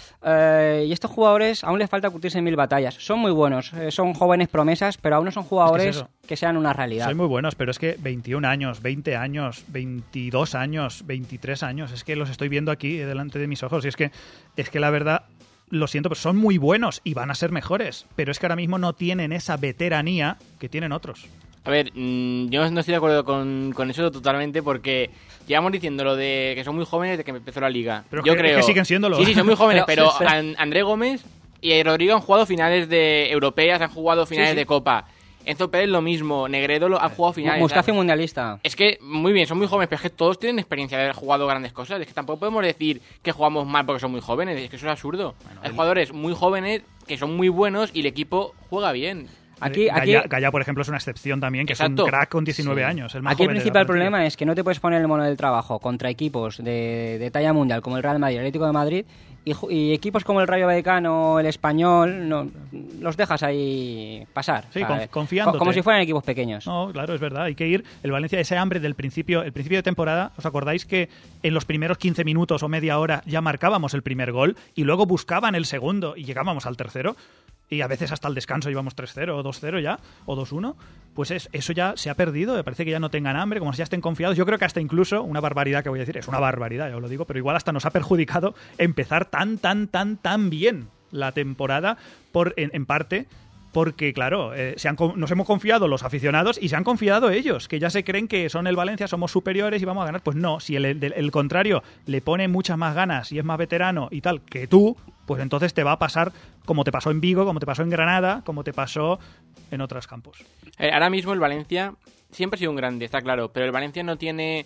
Eh, y estos jugadores aún les falta curtirse en mil batallas. Son muy buenos, eh, son jóvenes promesas, pero aún no son jugadores es que, que sean una realidad. Son muy buenos, pero es que veintiún años, veinte años, veintidós años, veintitrés años, es que los estoy viendo aquí delante de mis ojos. Y es que, es que la verdad, lo siento, pero son muy buenos y van a ser mejores. Pero es que ahora mismo no tienen esa veteranía que tienen otros. A ver, mmm, yo no estoy de acuerdo con, con eso totalmente porque llevamos diciendo lo de que son muy jóvenes desde que empezó la liga. Pero yo que, creo que siguen siéndolo. Sí, sí, son muy jóvenes, pero, pero An- André Gómez y Rodrigo han jugado finales de europeas, han jugado finales sí, sí. de Copa. Enzo Pérez lo mismo, Negredo lo, ha jugado finales. Mustafi mundialista. Es que, muy bien, son muy jóvenes, pero es que todos tienen experiencia de haber jugado grandes cosas. Es que tampoco podemos decir que jugamos mal porque son muy jóvenes, es que eso es absurdo. Bueno, Hay el... jugadores muy jóvenes que son muy buenos y el equipo juega bien. Aquí, aquí... Gaya, Gaya, por ejemplo, es una excepción también, que Exacto. es un crack con diecinueve sí. años. El más aquí joven el principal problema es que no te puedes poner el mono del trabajo contra equipos de, de talla mundial como el Real Madrid, el Atlético de Madrid, y, y equipos como el Rayo Vallecano, el Español, no, los dejas ahí pasar. Sí, o sea, confiándote. Como si fueran equipos pequeños. No, claro, es verdad. Hay que ir. El Valencia, ese hambre del principio, el principio de temporada, ¿os acordáis que en los primeros quince minutos o media hora ya marcábamos el primer gol y luego buscaban el segundo y llegábamos al tercero? Y a veces hasta el descanso íbamos tres cero o dos cero ya, o dos uno, pues es, eso ya se ha perdido, me parece que ya no tengan hambre, como si ya estén confiados. Yo creo que hasta incluso, una barbaridad que voy a decir, es una barbaridad, ya os lo digo, pero igual hasta nos ha perjudicado empezar tan, tan, tan, tan bien la temporada, por en, en parte porque, claro, eh, se han, nos hemos confiado los aficionados y se han confiado ellos, que ya se creen que son el Valencia, somos superiores y vamos a ganar. Pues no, si el, el, el contrario le pone muchas más ganas y es más veterano y tal que tú, pues entonces te va a pasar como te pasó en Vigo, como te pasó en Granada, como te pasó en otros campos. Eh, ahora mismo el Valencia siempre ha sido un grande, está claro, pero el Valencia no tiene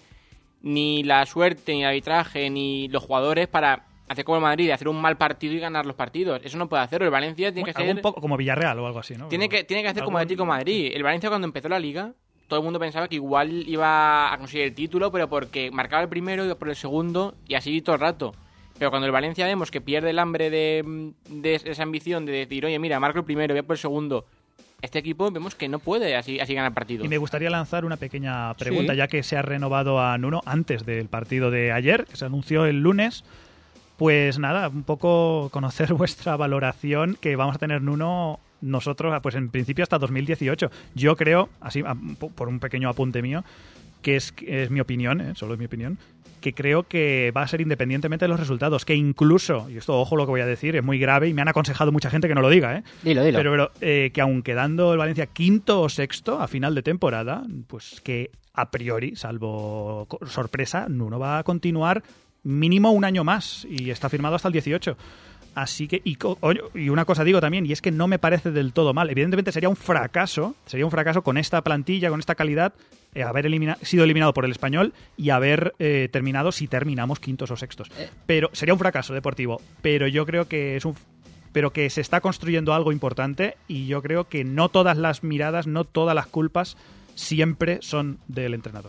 ni la suerte, ni el arbitraje, ni los jugadores para hacer como el Madrid, hacer un mal partido y ganar los partidos. Eso no puede hacerlo. El Valencia tiene que hacer... Un poco como Villarreal o algo así, ¿no? Tiene que, tiene que hacer como el Atlético de Madrid. El Valencia cuando empezó la Liga, todo el mundo pensaba que igual iba a conseguir el título, pero porque marcaba el primero, iba por el segundo y así todo el rato. Pero cuando el Valencia vemos que pierde el hambre de, de esa ambición de decir, oye, mira, marco el primero, voy por el segundo, este equipo vemos que no puede así, así ganar partidos. Y me gustaría lanzar una pequeña pregunta, sí. ya que se ha renovado a Nuno antes del partido de ayer, que se anunció el lunes. Pues nada, un poco conocer vuestra valoración, que vamos a tener Nuno nosotros, pues en principio hasta dos mil dieciocho. Yo creo, así por un pequeño apunte mío, que es, es mi opinión, ¿eh? Solo es mi opinión, que creo que va a ser independientemente de los resultados, que incluso, y esto ojo lo que voy a decir, es muy grave y me han aconsejado mucha gente que no lo diga, ¿eh? Dilo, dilo. Pero, pero eh, que aun quedando el Valencia quinto o sexto a final de temporada, pues que a priori, salvo sorpresa, Nuno va a continuar mínimo un año más y está firmado hasta el dieciocho. Así que, y, y una cosa digo también, y es que no me parece del todo mal. Evidentemente sería un fracaso, sería un fracaso con esta plantilla, con esta calidad, eh, haber elimina, sido eliminado por el Español y haber eh, terminado si terminamos quintos o sextos. Pero sería un fracaso deportivo, pero yo creo que es un pero que se está construyendo algo importante y yo creo que no todas las miradas, no todas las culpas siempre son del entrenador.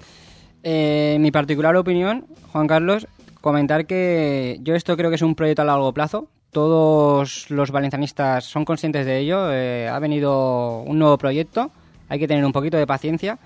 Eh, mi particular opinión, Juan Carlos, comentar que yo esto creo que es un proyecto a largo plazo. Todos los valencianistas son conscientes de ello. Eh, ha venido un nuevo proyecto. Hay que tener un poquito de paciencia.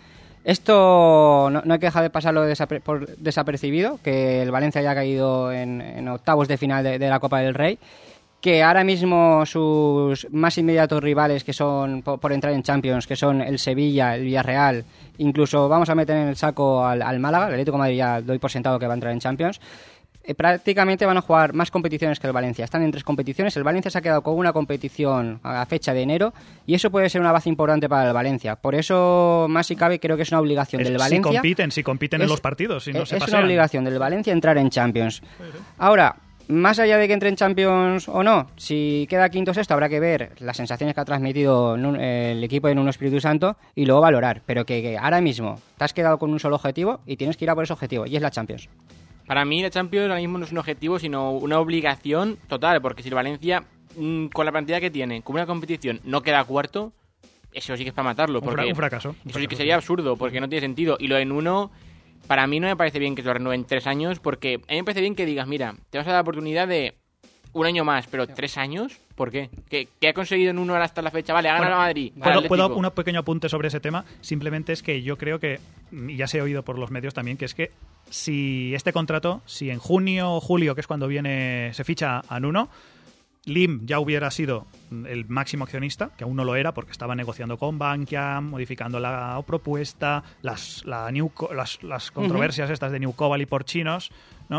Esto no, no hay que dejar de pasarlo desapre- por desapercibido, que el Valencia haya caído en, en octavos de final de, de la Copa del Rey. Que ahora mismo sus más inmediatos rivales, que son por, por entrar en Champions, que son el Sevilla, el Villarreal, incluso vamos a meter en el saco al, al Málaga, el Atlético de Madrid ya doy por sentado que va a entrar en Champions, eh, prácticamente van a jugar más competiciones que el Valencia. Están en tres competiciones, el Valencia se ha quedado con una competición a fecha de enero y eso puede ser una base importante para el Valencia. Por eso, más si cabe, creo que es una obligación es, del Valencia. Si compiten, si compiten es, en los partidos, si no es, se es pasean. una obligación del Valencia entrar en Champions. Ahora, más allá de que entre en Champions o no, si queda quinto o sexto habrá que ver las sensaciones que ha transmitido el equipo de Nuno Espíritu Santo y luego valorar, pero que, que ahora mismo te has quedado con un solo objetivo y tienes que ir a por ese objetivo, y es la Champions. Para mí la Champions ahora mismo no es un objetivo, sino una obligación total, porque si el Valencia, mmm, con la plantilla que tiene, con una competición, no queda cuarto, eso sí que es para matarlo. Porque un, fra- un fracaso. Un eso fracaso, sí que sería absurdo, porque no tiene sentido. Y lo de Nuno, para mí no me parece bien que lo renueven tres años, porque a mí me parece bien que digas, mira, te vas a dar la oportunidad de un año más, pero tres años, ¿por qué? ¿Qué, qué ha conseguido Nuno ahora hasta la fecha? Vale, ha ganado bueno, a Madrid. ¿Puedo, ¿puedo un pequeño apunte sobre ese tema? Simplemente es que yo creo que, y ya se ha oído por los medios también, que es que si este contrato, si en junio o julio, que es cuando viene, se ficha a Nuno, Lim ya hubiera sido el máximo accionista, que aún no lo era porque estaba negociando con Bankia, modificando la propuesta, las, la New, las, las controversias uh-huh. estas de New Cobalt y Porchinos, ¿no?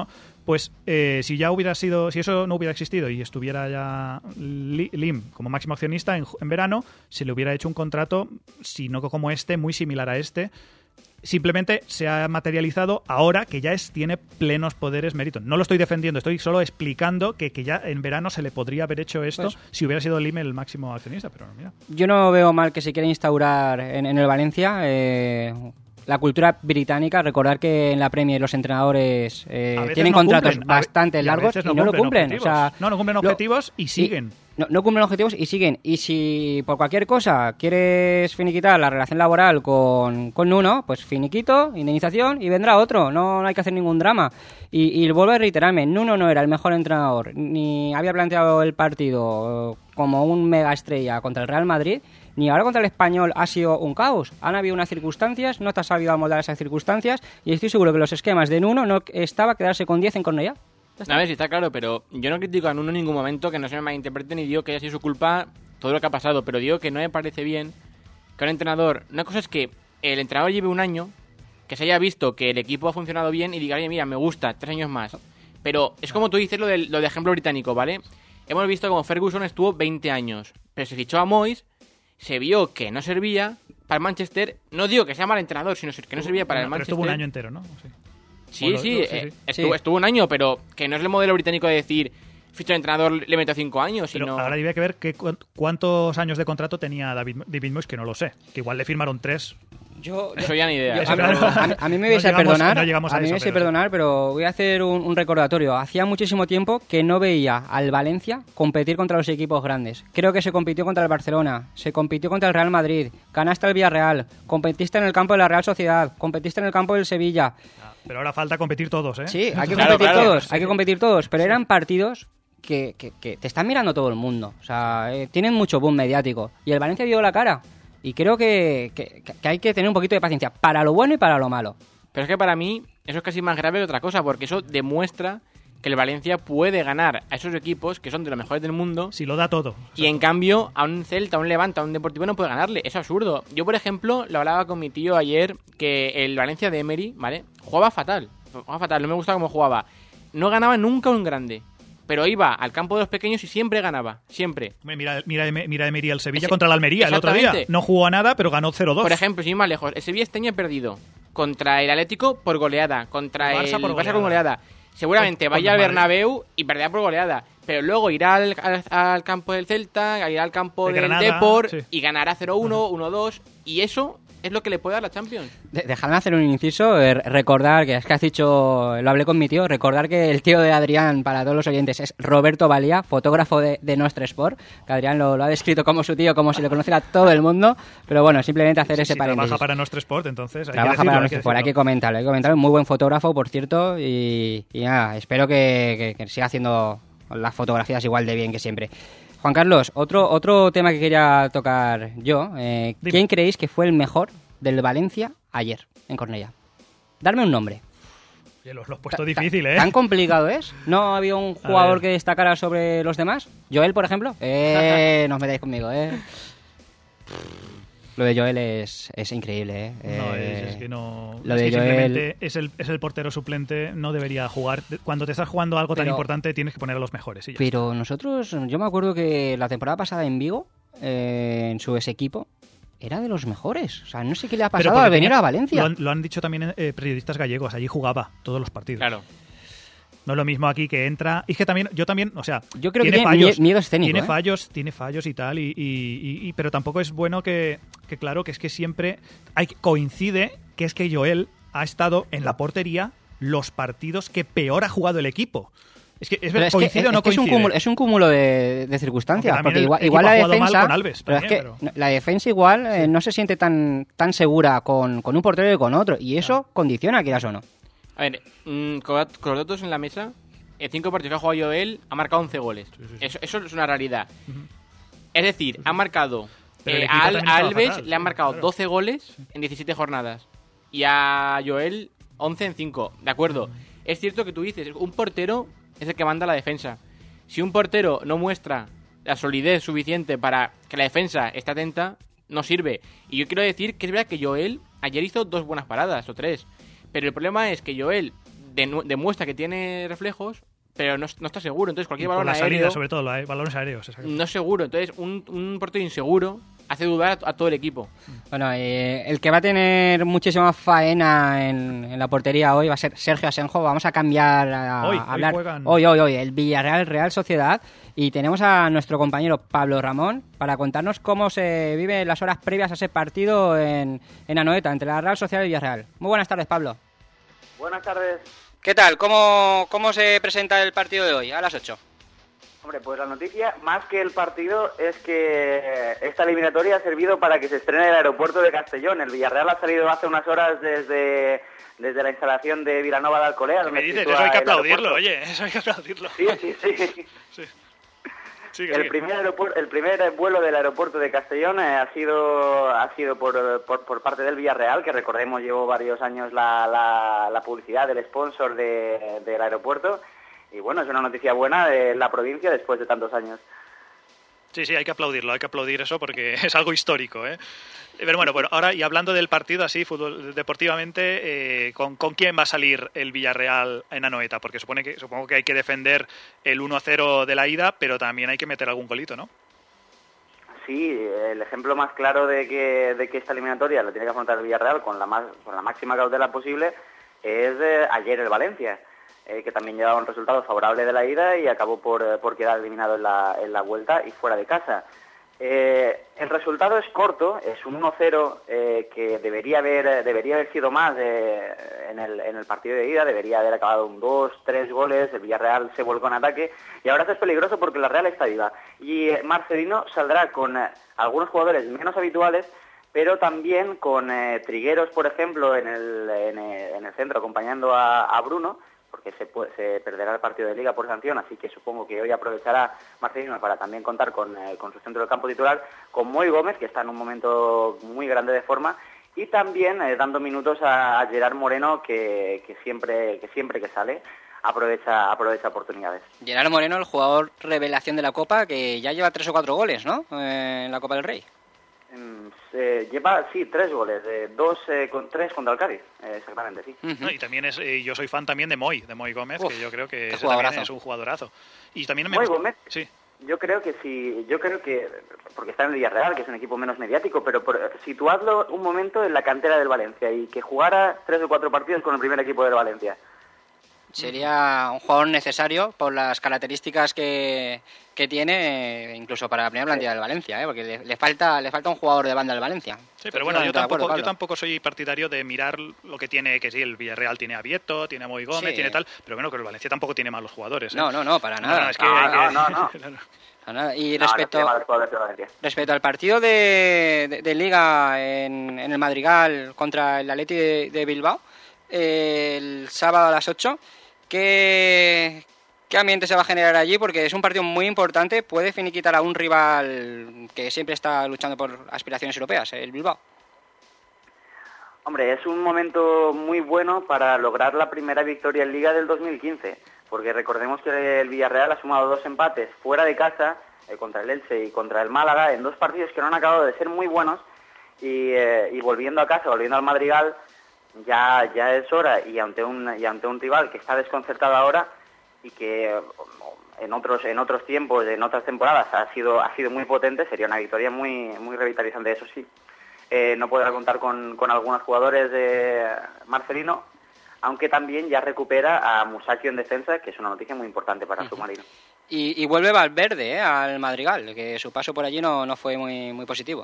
Pues eh, si ya hubiera sido, si eso no hubiera existido y estuviera ya Lim como máximo accionista en, en verano, se le hubiera hecho un contrato, si no como este, muy similar a este. Simplemente se ha materializado ahora que ya es, tiene plenos poderes méritos. No lo estoy defendiendo, estoy solo explicando que, que ya en verano se le podría haber hecho esto pues, si hubiera sido Lim el máximo accionista, pero no, mira. Yo no veo mal que se quiera instaurar en, en el Valencia eh, la cultura británica. Recordar que en la Premier los entrenadores eh, tienen no contratos cumplen, bastante y largos y no, no lo cumplen. O sea, no, no cumplen objetivos lo, y siguen. Y, No, no cumplen objetivos y siguen. Y si por cualquier cosa quieres finiquitar la relación laboral con, con uno, pues finiquito, indemnización y vendrá otro. No, no hay que hacer ningún drama. Y, y vuelvo a reiterarme, Nuno no era el mejor entrenador, ni había planteado el partido como un mega estrella contra el Real Madrid, ni ahora contra el Español ha sido un caos. Han habido unas circunstancias, no te has sabido amoldar esas circunstancias y estoy seguro que los esquemas de Nuno no estaba quedarse con diez en Cornellá. A ver, sí está claro, pero yo no critico a Nuno en ningún momento, que no se me malinterprete ni digo que haya sido su culpa todo lo que ha pasado, pero digo que no me parece bien que un entrenador... Una cosa es que el entrenador lleve un año, que se haya visto que el equipo ha funcionado bien y diga, oye, mira, me gusta, tres años más. Pero es como tú dices lo del, lo de ejemplo británico, ¿vale? Hemos visto como Ferguson estuvo veinte años, pero se fichó a Moyes, se vio que no servía para el Manchester. No digo que sea mal entrenador, sino que no servía para bueno, el Manchester. Pero estuvo un año entero, ¿no? Sí. Sí, bueno, sí, lo, sí, eh, sí. Estuvo, estuvo un año, pero que no es el modelo británico de decir ficha de entrenador, le meto cinco años, pero sino... ahora había que ver que, cuántos años de contrato tenía David, David Moyes, que no lo sé, que igual le firmaron tres. Yo, eso ya ni idea. Yo, a, mí, a, mí, a mí me hubiese no perdonar, no a, a mí eso, me hubiese pero... perdonar, pero voy a hacer un, un recordatorio. Hacía muchísimo tiempo que no veía al Valencia competir contra los equipos grandes. Creo que se compitió contra el Barcelona, se compitió contra el Real Madrid, ganaste el Villarreal, competiste en el campo de la Real Sociedad, competiste en el campo del Sevilla. Pero ahora falta competir todos, ¿eh? Sí, hay que claro, competir claro, todos, sí. hay que competir todos, pero eran partidos que, que, que te están mirando todo el mundo. O sea, eh, tienen mucho boom mediático. Y el Valencia dio la cara. Y creo que, que, que hay que tener un poquito de paciencia, para lo bueno y para lo malo. Pero es que para mí eso es casi más grave que otra cosa, porque eso demuestra que el Valencia puede ganar a esos equipos que son de los mejores del mundo. Si lo da todo. Y en cambio a un Celta, a un Levante, a un Deportivo no puede ganarle. Es absurdo. Yo, por ejemplo, lo hablaba con mi tío ayer, que el Valencia de Emery, ¿vale? Jugaba fatal. Jugaba fatal, no me gustaba cómo jugaba. No ganaba nunca un grande. Pero iba al campo de los pequeños y siempre ganaba. Siempre. Mira, mira, mira Emery al Sevilla contra el Almería el otro día. No jugó a nada, pero ganó cero dos. Por ejemplo, sin ir más lejos, el Sevilla este año ha perdido contra el Atlético por goleada, contra el, el Barça por Barça por goleada. Seguramente con, vaya con al Bernabéu y perderá por goleada. Pero luego irá al, al, al campo del Celta, irá al campo de del Granada, Depor, sí, y ganará cero uno, uno dos. Y eso es lo que le puede dar la Champions. De, dejadme hacer un inciso, eh, recordar, que es que has dicho, lo hablé con mi tío, recordar que el tío de Adrián, para todos los oyentes, es Roberto Valía, fotógrafo de, de Nostre Sport, que Adrián lo, lo ha descrito como su tío, como si lo conociera todo el mundo, pero bueno, simplemente hacer sí, ese sí, paréntesis. Trabaja para Nostre Sport, entonces hay Trabaja que decirlo, para Nostre Sport, hay que comentarlo, hay que comentarlo, muy buen fotógrafo, por cierto, y, y nada, espero que, que, que siga haciendo las fotografías igual de bien que siempre. Juan Carlos, otro, otro tema que quería tocar yo, eh, ¿quién creéis que fue el mejor del Valencia ayer en Cornellá? Darme un nombre. Oye, lo, lo has puesto difícil, ¿eh? ¿Tan complicado es? ¿No había un jugador que destacara sobre los demás? ¿Joel, por ejemplo? Eh, no os metáis conmigo, ¿eh? Lo de Joel es, es increíble, ¿eh? No, eh, es, es que no... Lo es de que Joel... simplemente es el, es el portero suplente, no debería jugar. Cuando te estás jugando algo pero, tan importante, tienes que poner a los mejores. Y ya pero está. Nosotros, yo me acuerdo que la temporada pasada en Vigo, eh, en su ex equipo, era de los mejores. O sea, no sé qué le ha pasado al venir a Valencia. Lo han, lo han dicho también eh, periodistas gallegos. Allí jugaba todos los partidos. Claro. No es lo mismo aquí que entra. Y es que también, yo también, o sea, yo creo tiene que fallos, tiene miedo escénico. Tiene ¿eh? fallos, tiene fallos y tal. Y, y, y, y, pero tampoco es bueno que, que, claro, que es que siempre hay, coincide que es que Joel ha estado en la portería los partidos que peor ha jugado el equipo. Es que es, es coincide que, o no es que coincide. Es un cúmulo, es un cúmulo de, de circunstancias. Porque, porque igual, el igual la defensa. Con Alves, pero también, es que pero... la defensa igual sí. eh, no se siente tan, tan segura con, con un portero que con otro. Y eso no. condiciona, quieras o no. A ver, mmm, con, con los datos en la mesa, en cinco partidos que ha jugado Joel, ha marcado once goles. Sí, sí, sí. Eso, eso es una realidad. Uh-huh. Es decir, sí, sí. ha marcado. Eh, a, Al, a Alves fatal, le han marcado claro. doce goles en diecisiete jornadas. Y a Joel, once en cinco. De acuerdo. Uh-huh. Es cierto que tú dices, un portero es el que manda la defensa. Si un portero no muestra la solidez suficiente para que la defensa esté atenta, no sirve. Y yo quiero decir que es verdad que Joel ayer hizo dos buenas paradas, o tres. Pero el problema es que Joel de- demuestra que tiene reflejos, pero no, no está seguro. Entonces, cualquier Por balón la aéreo salida, sobre todo, los balones aéreos. Exacto. no es seguro. Entonces, un, un portero inseguro hace dudar a, a todo el equipo. Bueno, eh, el que va a tener muchísima faena en, en la portería hoy va a ser Sergio Asenjo. Vamos a cambiar a, Hoy, a hoy hablar juegan. hoy, hoy, hoy, el Villarreal Real Sociedad. Y tenemos a nuestro compañero Pablo Ramón para contarnos cómo se viven las horas previas a ese partido en, en Anoeta, entre la Real Sociedad y el Villarreal. Muy buenas tardes, Pablo. Buenas tardes. ¿Qué tal? ¿Cómo, cómo se presenta el partido de hoy, a las ocho? Hombre, pues la noticia, más que el partido, es que esta eliminatoria ha servido para que se estrene el aeropuerto de Castellón. El Villarreal ha salido hace unas horas desde, desde la instalación de Vilanova de Alcolea. ¿Qué me donde dices? sitúa Eso hay que el aplaudirlo, aeropuerto. oye, eso hay que aplaudirlo. Sí, sí, sí. Sí. Sigue, El sigue. primer, aeropuer- el primer vuelo del aeropuerto de Castellón eh, ha sido ha sido por, por, por parte del Villarreal, que recordemos llevó varios años la, la, la publicidad del sponsor de, del aeropuerto. Y bueno, es una noticia buena de la provincia después de tantos años. Sí, sí, hay que aplaudirlo, hay que aplaudir eso porque es algo histórico, ¿eh? Pero bueno, bueno, ahora y hablando del partido así, fútbol, deportivamente, eh, ¿con, ¿con quién va a salir el Villarreal en Anoeta? Porque supone que, supongo que hay que defender el uno a cero de la ida, pero también hay que meter algún golito, ¿no? Sí, el ejemplo más claro de que, de que esta eliminatoria la tiene que afrontar el Villarreal con la, más, con la máxima cautela posible es eh, ayer el Valencia, eh, que también llevaba un resultado favorable de la ida y acabó por, eh, por quedar eliminado en la, en la vuelta y fuera de casa. Eh, el resultado es corto, es un uno cero eh, que debería haber debería haber sido más eh, en, el, en el partido de ida, debería haber acabado un dos, tres goles, el Villarreal se volcó en ataque y ahora esto es peligroso porque la Real está viva. Y eh, Marcelino saldrá con eh, algunos jugadores menos habituales, pero también con eh, Trigueros, por ejemplo, en el, en el, en el centro acompañando a, a Bruno, porque se, puede, se perderá el partido de Liga por sanción, así que supongo que hoy aprovechará Marcelino para también contar con, eh, con su centro del campo titular, con Moy Gómez, que está en un momento muy grande de forma, y también eh, dando minutos a, a Gerard Moreno, que, que siempre que siempre que sale aprovecha aprovecha oportunidades. Gerard Moreno, el jugador revelación de la Copa, que ya lleva tres o cuatro goles, ¿no? Eh, en la Copa del Rey. Eh, lleva, sí, tres goles, eh, dos, eh, con, tres contra el Cádiz, eh, exactamente, sí. Uh-huh. No, y también es, eh, yo soy fan también de Moy, de Moy Gómez, Uf, que yo creo que ese jugadorazo. también es un jugadorazo. Y también me Moy gusta- Gómez, sí. yo creo que sí, yo creo que, porque está en el Villarreal, que es un equipo menos mediático, pero por, situadlo un momento en la cantera del Valencia y que jugara tres o cuatro partidos con el primer equipo del Valencia. Sería un jugador necesario por las características que, que tiene, eh, incluso para la primera plantilla del Valencia, ¿eh? Porque le, le falta le falta un jugador de banda del Valencia. Sí, pero bueno, yo Totalmente de acuerdo, tampoco, yo Pablo. tampoco soy partidario de mirar lo que tiene, que sí, el Villarreal tiene a Vieto, tiene a Moy Gómez, Sí. tiene tal, pero bueno, que el Valencia tampoco tiene malos jugadores, ¿eh? No, no, no, para nada. No, es que No, hay que- no, no, no. Claro. Para nada. Y No, respecto, no tiene malos jugadores del Valencia. respecto al partido de, de, de Liga en, en el Madrigal contra el Atleti de, de Bilbao, eh, el sábado a las ocho, ¿qué, ¿qué ambiente se va a generar allí? Porque es un partido muy importante, puede finiquitar a un rival que siempre está luchando por aspiraciones europeas, el Bilbao. Hombre, es un momento muy bueno para lograr la primera victoria en Liga del dos mil quince, porque recordemos que el Villarreal ha sumado dos empates fuera de casa, eh, contra el Elche y contra el Málaga, en dos partidos que no han acabado de ser muy buenos, y, eh, y volviendo a casa, volviendo al Madrigal, ya ya es hora, y ante un y ante un rival que está desconcertado ahora y que eh, en otros en otros tiempos, en otras temporadas ha sido ha sido muy potente, sería una victoria muy muy revitalizante, eso sí. Eh, no podrá contar con, con algunos jugadores de Marcelino, aunque también ya recupera a Musacchio en defensa, que es una noticia muy importante para el submarino. Y, y vuelve Valverde, ¿eh? Al Madrigal, que su paso por allí no, no fue muy, muy positivo.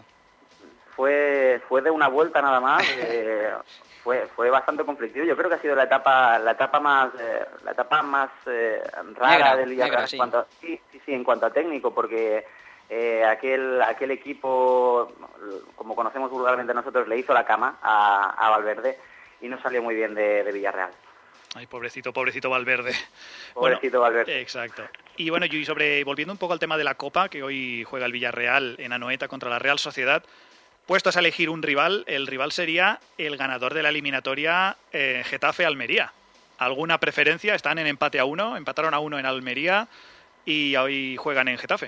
Fue fue de una vuelta nada más, eh, fue fue bastante conflictivo. Yo creo que ha sido la etapa la etapa más eh, la etapa más eh, rara Negra, del Villarreal negra, sí. en cuanto a, sí, sí, sí, en cuanto a técnico, porque eh, aquel aquel equipo, como conocemos vulgarmente nosotros, le hizo la cama a, a Valverde y no salió muy bien de, de Villarreal. Ay, pobrecito, pobrecito Valverde. Pobrecito Bueno, Valverde. Exacto. Y bueno, y sobre volviendo un poco al tema de la Copa, que hoy juega el Villarreal en Anoeta contra la Real Sociedad, puestos a elegir un rival, el rival sería el ganador de la eliminatoria eh, Getafe-Almería. ¿Alguna preferencia? Están en empate a uno, empataron a uno en Almería y hoy juegan en Getafe.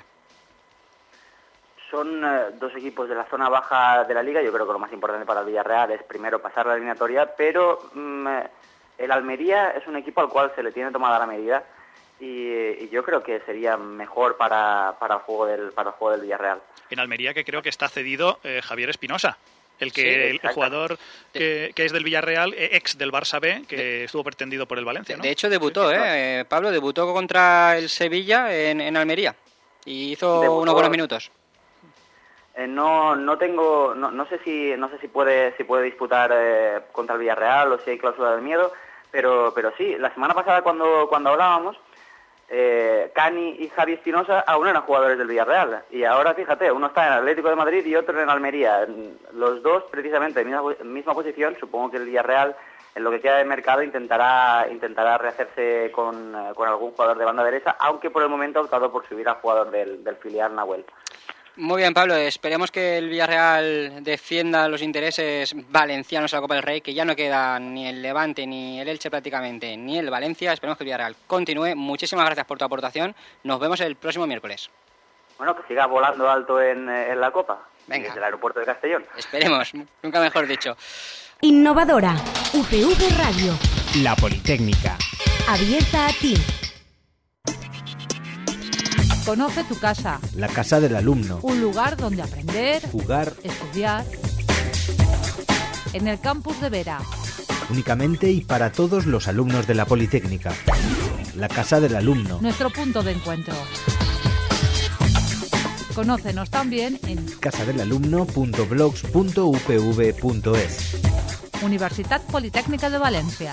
Son eh, dos equipos de la zona baja de la Liga. Yo creo que lo más importante para el Villarreal es primero pasar la eliminatoria, pero mm, el Almería es un equipo al cual se le tiene tomada la medida y, y yo creo que sería mejor para, para, el juego del, para el juego del Villarreal. En Almería, que creo que está cedido eh, Javier Espinosa, el que Sí, el jugador que, que es del Villarreal, eh, ex del Barça B, que de, estuvo pretendido por el Valencia, ¿no? De hecho, debutó, ¿eh? Pablo, debutó contra el Sevilla en, en Almería y hizo Debutó. unos buenos minutos. Eh, no no tengo no, no sé si no sé si puede si puede disputar eh, contra el Villarreal o si hay cláusula del miedo, pero pero sí, la semana pasada cuando cuando hablábamos eh, Cani y Javi Espinosa aún eran jugadores del Villarreal y ahora fíjate, uno está en el Atlético de Madrid y otro en Almería, los dos precisamente en misma, misma posición. Supongo que el Villarreal en lo que queda de mercado intentará intentará rehacerse con, con algún jugador de banda derecha, aunque por el momento ha optado por subir al jugador del, del filial Nahuel. Muy bien, Pablo, esperemos que el Villarreal defienda los intereses valencianos a la Copa del Rey, que ya no queda ni el Levante, ni el Elche prácticamente, ni el Valencia. Esperemos que el Villarreal continúe. Muchísimas gracias por tu aportación. Nos vemos el próximo miércoles. Bueno, que siga volando alto en, en la Copa. Venga. Desde el aeropuerto de Castellón. Esperemos, nunca mejor dicho. Innovadora. U P V Radio. La Politécnica. Abierta a ti. Conoce tu casa. La casa del alumno. Un lugar donde aprender, jugar, estudiar. En el campus de Vera. Únicamente y para todos los alumnos de la Politécnica. La casa del alumno. Nuestro punto de encuentro. Conócenos también en casadelalumno punto blogs punto u p v punto es. Universidad Politécnica de Valencia.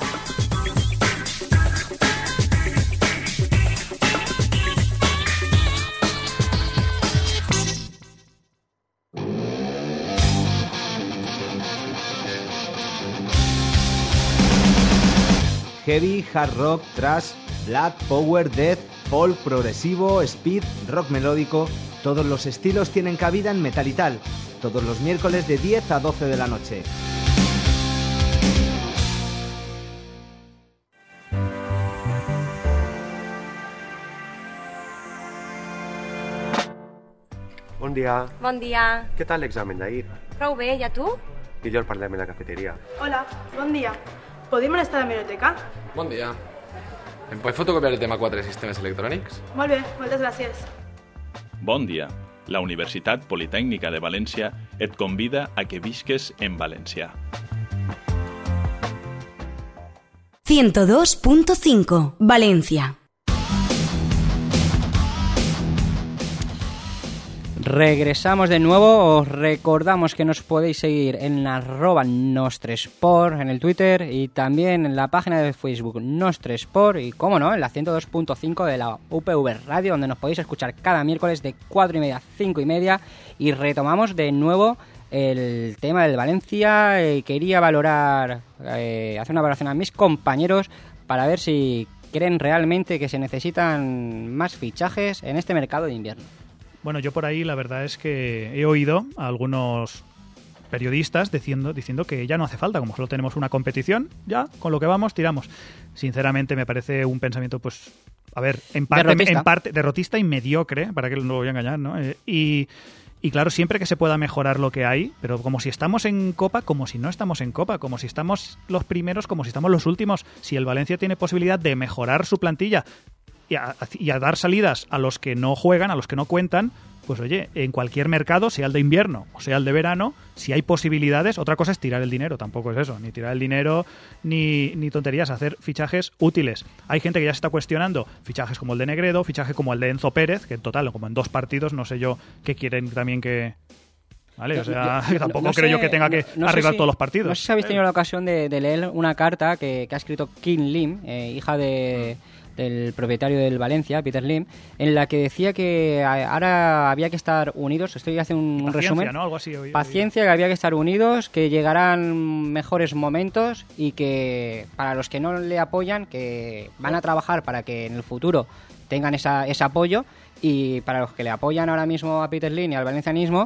Heavy, hard rock, thrash, black, power, death, folk, progresivo, speed, rock melódico. Todos los estilos tienen cabida en Metal y Tal. Todos los miércoles de diez a doce de la noche. Bon dia. Bon dia. Què tal l'examen d'ahir? Prou bé, i a tu? Millor parlem en la cafeteria. Hola, bon dia. Podem anar a la biblioteca? Bon dia. Em pots fotocopiar el tema quatre de sistemes electrònics? Molt bé, moltes gràcies. Bon dia. La Universitat Politècnica de València et convida a que visques en valencià. ciento dos punto cinco, Valencia. Regresamos de nuevo, os recordamos que nos podéis seguir en arroba Nostresport en el Twitter y también en la página de Facebook Nostresport y, como no, en la ciento dos punto cinco de la U P V Radio, donde nos podéis escuchar cada miércoles de cuatro y media a cinco y media. Y retomamos de nuevo el tema del Valencia. Eh, quería valorar, eh, hacer una valoración a mis compañeros para ver si creen realmente que se necesitan más fichajes en este mercado de invierno. Bueno, yo por ahí la verdad es que he oído a algunos periodistas diciendo, diciendo que ya no hace falta, como solo tenemos una competición, ya con lo que vamos tiramos. Sinceramente me parece un pensamiento, pues, a ver, en parte derrotista, en parte, derrotista y mediocre, para que no lo voy a engañar, ¿no? Eh, y, y claro, siempre que se pueda mejorar lo que hay, pero como si estamos en Copa, como si no estamos en Copa, como si estamos los primeros, como si estamos los últimos. Si el Valencia tiene posibilidad de mejorar su plantilla y a, y a dar salidas a los que no juegan, a los que no cuentan, pues oye, en cualquier mercado, sea el de invierno o sea el de verano, si hay posibilidades, otra cosa es tirar el dinero, tampoco es eso, ni tirar el dinero ni, ni tonterías, hacer fichajes útiles. Hay gente que ya se está cuestionando fichajes como el de Negredo, fichaje como el de Enzo Pérez, que en total, como en dos partidos, no sé yo qué quieren también que... Vale, o sea, yo, yo, tampoco no, no creo sé, yo que tenga que no, no arribar si, todos los partidos. No sé si habéis tenido la ocasión de, de leer una carta que, que ha escrito Kim Lim, eh, hija de... del propietario del Valencia, Peter Lim, en la que decía que ahora había que estar unidos. Estoy haciendo un, un resumen. ¿No? Algo así, oí, Paciencia, oí. Que había que estar unidos, que llegarán mejores momentos y que para los que no le apoyan, que van a trabajar para que en el futuro tengan esa, ese apoyo, y para los que le apoyan ahora mismo a Peter Lim y al valencianismo,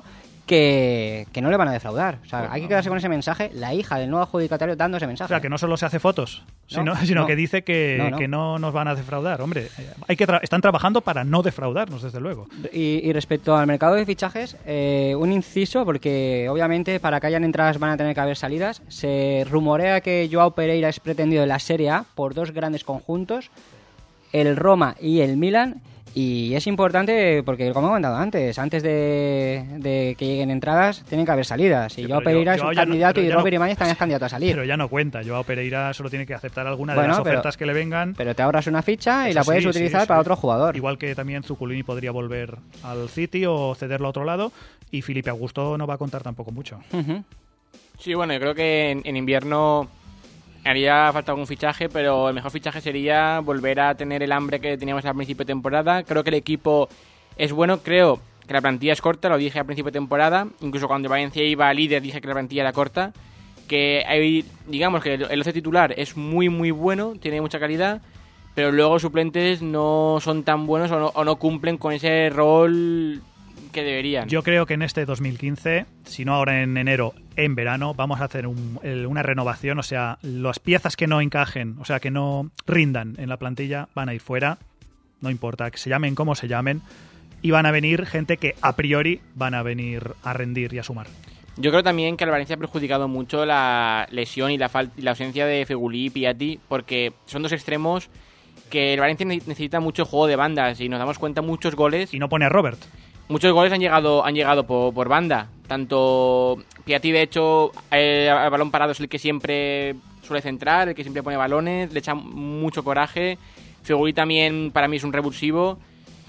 que, que no le van a defraudar. O sea, bueno, hay que quedarse con ese mensaje, la hija del nuevo adjudicatario dando ese mensaje. O sea, que no solo se hace fotos, sino, no, sino no. que dice que no, no, no. que no nos van a defraudar. Hombre, hay que tra- están trabajando para no defraudarnos, desde luego. Y, y respecto al mercado de fichajes, eh, un inciso, porque obviamente para que hayan entradas van a tener que haber salidas. Se rumorea que Joao Pereira es pretendido en la Serie A por dos grandes conjuntos, el Roma y el Milan. Y es importante porque, como he comentado antes, antes de, de que lleguen entradas, tienen que haber salidas. Y sí, Joao Pereira yo, es un candidato no, y Robert no, Ibáñez también es candidato a salir. Pero ya no cuenta. Joao Pereira solo tiene que aceptar alguna bueno, de las pero, ofertas que le vengan. Pero te ahorras una ficha y Eso la puedes sí, utilizar sí, para sí. otro jugador. Igual que también Zuculini podría volver al City o cederlo a otro lado. Y Felipe Augusto no va a contar tampoco mucho. Uh-huh. Sí, bueno, yo creo que en, en invierno haría falta algún fichaje, pero el mejor fichaje sería volver a tener el hambre que teníamos al principio de temporada. Creo que el equipo es bueno, creo que la plantilla es corta, lo dije al principio de temporada. Incluso cuando Valencia iba líder dije que la plantilla era corta. Que hay, digamos que el once titular es muy muy bueno, tiene mucha calidad, pero luego los suplentes no son tan buenos o no, o no cumplen con ese rol que deberían. Yo creo que en este dos mil quince, si no ahora en enero, en verano, vamos a hacer un, el, una renovación. O sea, las piezas que no encajen, o sea, que no rindan en la plantilla, van a ir fuera. No importa, que se llamen como se llamen. Y van a venir gente que a priori van a venir a rendir y a sumar. Yo creo también que al Valencia ha perjudicado mucho la lesión y la, fal- y la ausencia de Fegulí y Piatti, porque son dos extremos que el Valencia necesita mucho juego de bandas y nos damos cuenta muchos goles. Y no pone a Robert. Muchos goles han llegado han llegado por, por banda. Tanto Piatti, de hecho, el, el balón parado es el que siempre suele centrar, el que siempre pone balones, le echa mucho coraje. Fegulí también para mí es un revulsivo.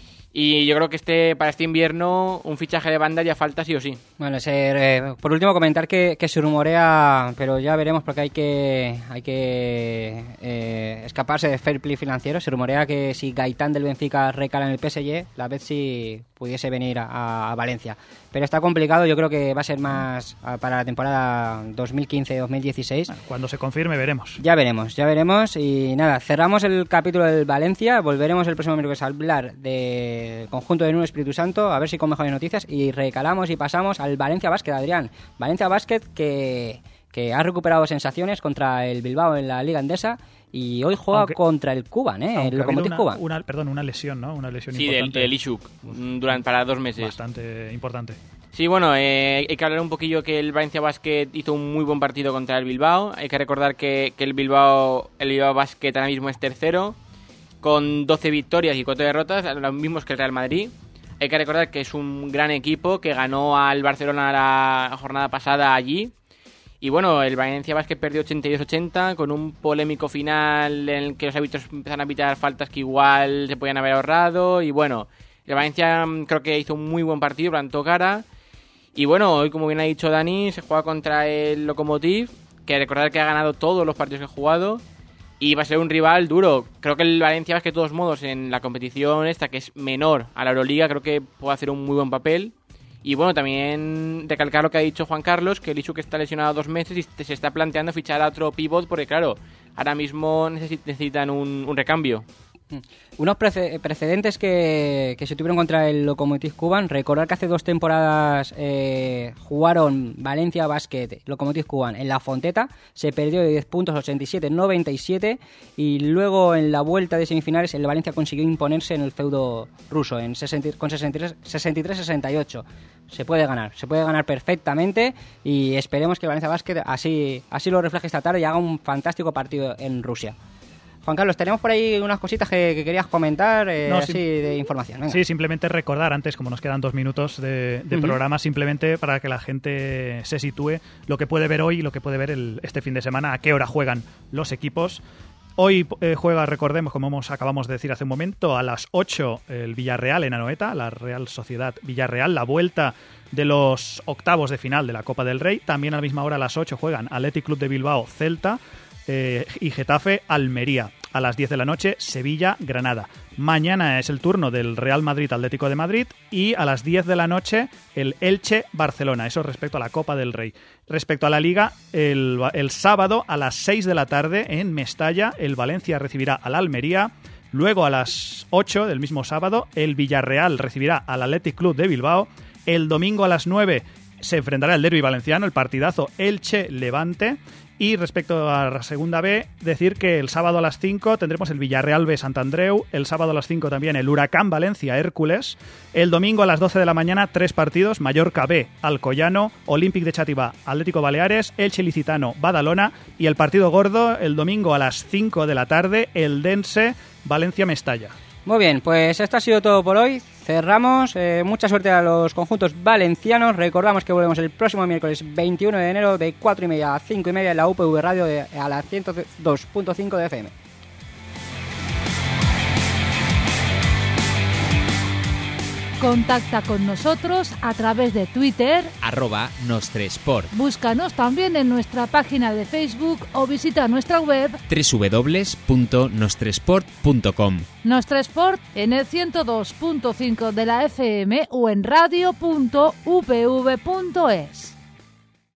Y yo creo que este para este invierno un fichaje de banda ya falta sí o sí. Bueno, ser, eh, por último comentar que, que se rumorea, pero ya veremos porque hay que hay que eh, escaparse de fair play financiero. Se rumorea que si Gaitán del Benfica recala en el P S G, la vez si pudiese venir a, a Valencia. Pero está complicado, yo creo que va a ser más para la temporada dos mil quince dos mil dieciséis. Bueno, cuando se confirme veremos. Ya veremos, ya veremos. Y nada, cerramos el capítulo del Valencia. Volveremos el próximo miércoles a hablar del conjunto de Nuevo Espíritu Santo, a ver si con mejores noticias. Y recalamos y pasamos al Valencia Basket, Adrián. Valencia Basket que, que ha recuperado sensaciones contra el Bilbao en la Liga Endesa. Y hoy juega aunque, contra el Cuban, ¿eh? El Lokomotiv Cuban. Una, perdón, una lesión, ¿no? Una lesión sí, importante. Sí, del Ishuk, durante para dos meses. Bastante importante. Sí, bueno, eh, hay que hablar un poquillo que el Valencia Basket hizo un muy buen partido contra el Bilbao. Hay que recordar que, que el Bilbao el Bilbao Basket ahora mismo es tercero, con doce victorias y cuatro derrotas, los mismos que el Real Madrid. Hay que recordar que es un gran equipo que ganó al Barcelona la jornada pasada allí. Y bueno, el Valencia Basket perdió ochenta y dos ochenta con un polémico final en el que los árbitros empezaron a pitar faltas que igual se podían haber ahorrado. Y bueno, el Valencia creo que hizo un muy buen partido, plantó cara. Y bueno, hoy, como bien ha dicho Dani, se juega contra el Lokomotiv, que recordar que ha ganado todos los partidos que ha jugado. Y va a ser un rival duro. Creo que el Valencia Basket, de todos modos, en la competición esta, que es menor a la Euroliga, creo que puede hacer un muy buen papel. Y bueno, también recalcar lo que ha dicho Juan Carlos, que el Ishuk está lesionado dos meses y se está planteando fichar a otro pivot porque, claro, ahora mismo necesitan un, un recambio. Unos prece- precedentes que, que se tuvieron contra el Lokomotiv Cuban. Recordar que hace dos temporadas eh, jugaron Valencia Basket, Lokomotiv Cuban en La Fonteta. Se perdió de diez puntos, ochenta y siete noventa y siete. Y luego en la vuelta de semifinales el Valencia consiguió imponerse en el feudo ruso en sesenta, con sesenta y tres sesenta y ocho. Se puede ganar, se puede ganar perfectamente. Y esperemos que el Valencia Basket así, así lo refleje esta tarde y haga un fantástico partido en Rusia. Juan Carlos, tenemos por ahí unas cositas que, que querías comentar, eh, no, así sim- de información. Venga. Sí, simplemente recordar antes, como nos quedan dos minutos de, de uh-huh. programa, simplemente para que la gente se sitúe lo que puede ver hoy y lo que puede ver el, este fin de semana, a qué hora juegan los equipos. Hoy eh, juega, recordemos, como hemos, acabamos de decir hace un momento, a las ocho el Villarreal en Anoeta, la Real Sociedad Villarreal, la vuelta de los octavos de final de la Copa del Rey. También a la misma hora, a las ocho, juegan Athletic Club de Bilbao, Celta, eh, y Getafe, Almería. A las diez de la noche, Sevilla, Granada. Mañana es el turno del Real Madrid Atlético de Madrid y a las diez de la noche el Elche, Barcelona. Eso respecto a la Copa del Rey. Respecto a la Liga, el, el sábado a las seis de la tarde en Mestalla, el Valencia recibirá al Almería. Luego a las ocho del mismo sábado, el Villarreal recibirá al Athletic Club de Bilbao. El domingo a las nueve, se enfrentará el derbi valenciano, el partidazo Elche-Levante. Y respecto a la segunda B, decir que el sábado a las cinco tendremos el Villarreal B Sant Andreu, el sábado a las cinco también el Huracán Valencia Hércules, el domingo a las doce de la mañana tres partidos, Mallorca B, Alcoyano, Olímpic de Xàtiva, Atlético Baleares, Elche Licitano, Badalona y el partido gordo el domingo a las cinco de la tarde, el Dense Valencia Mestalla. Muy bien, pues esto ha sido todo por hoy. Cerramos. Eh, mucha suerte a los conjuntos valencianos. Recordamos que volvemos el próximo miércoles veintiuno de enero de cuatro y media a cinco y media en la U P V Radio de, a la ciento dos punto cinco de F M. Contacta con nosotros a través de Twitter, arroba Nostresport. Búscanos también en nuestra página de Facebook o visita nuestra web doble u doble u doble u punto nostresport punto com. Nostresport en el ciento dos punto cinco de la F M o en radio punto u p v punto es.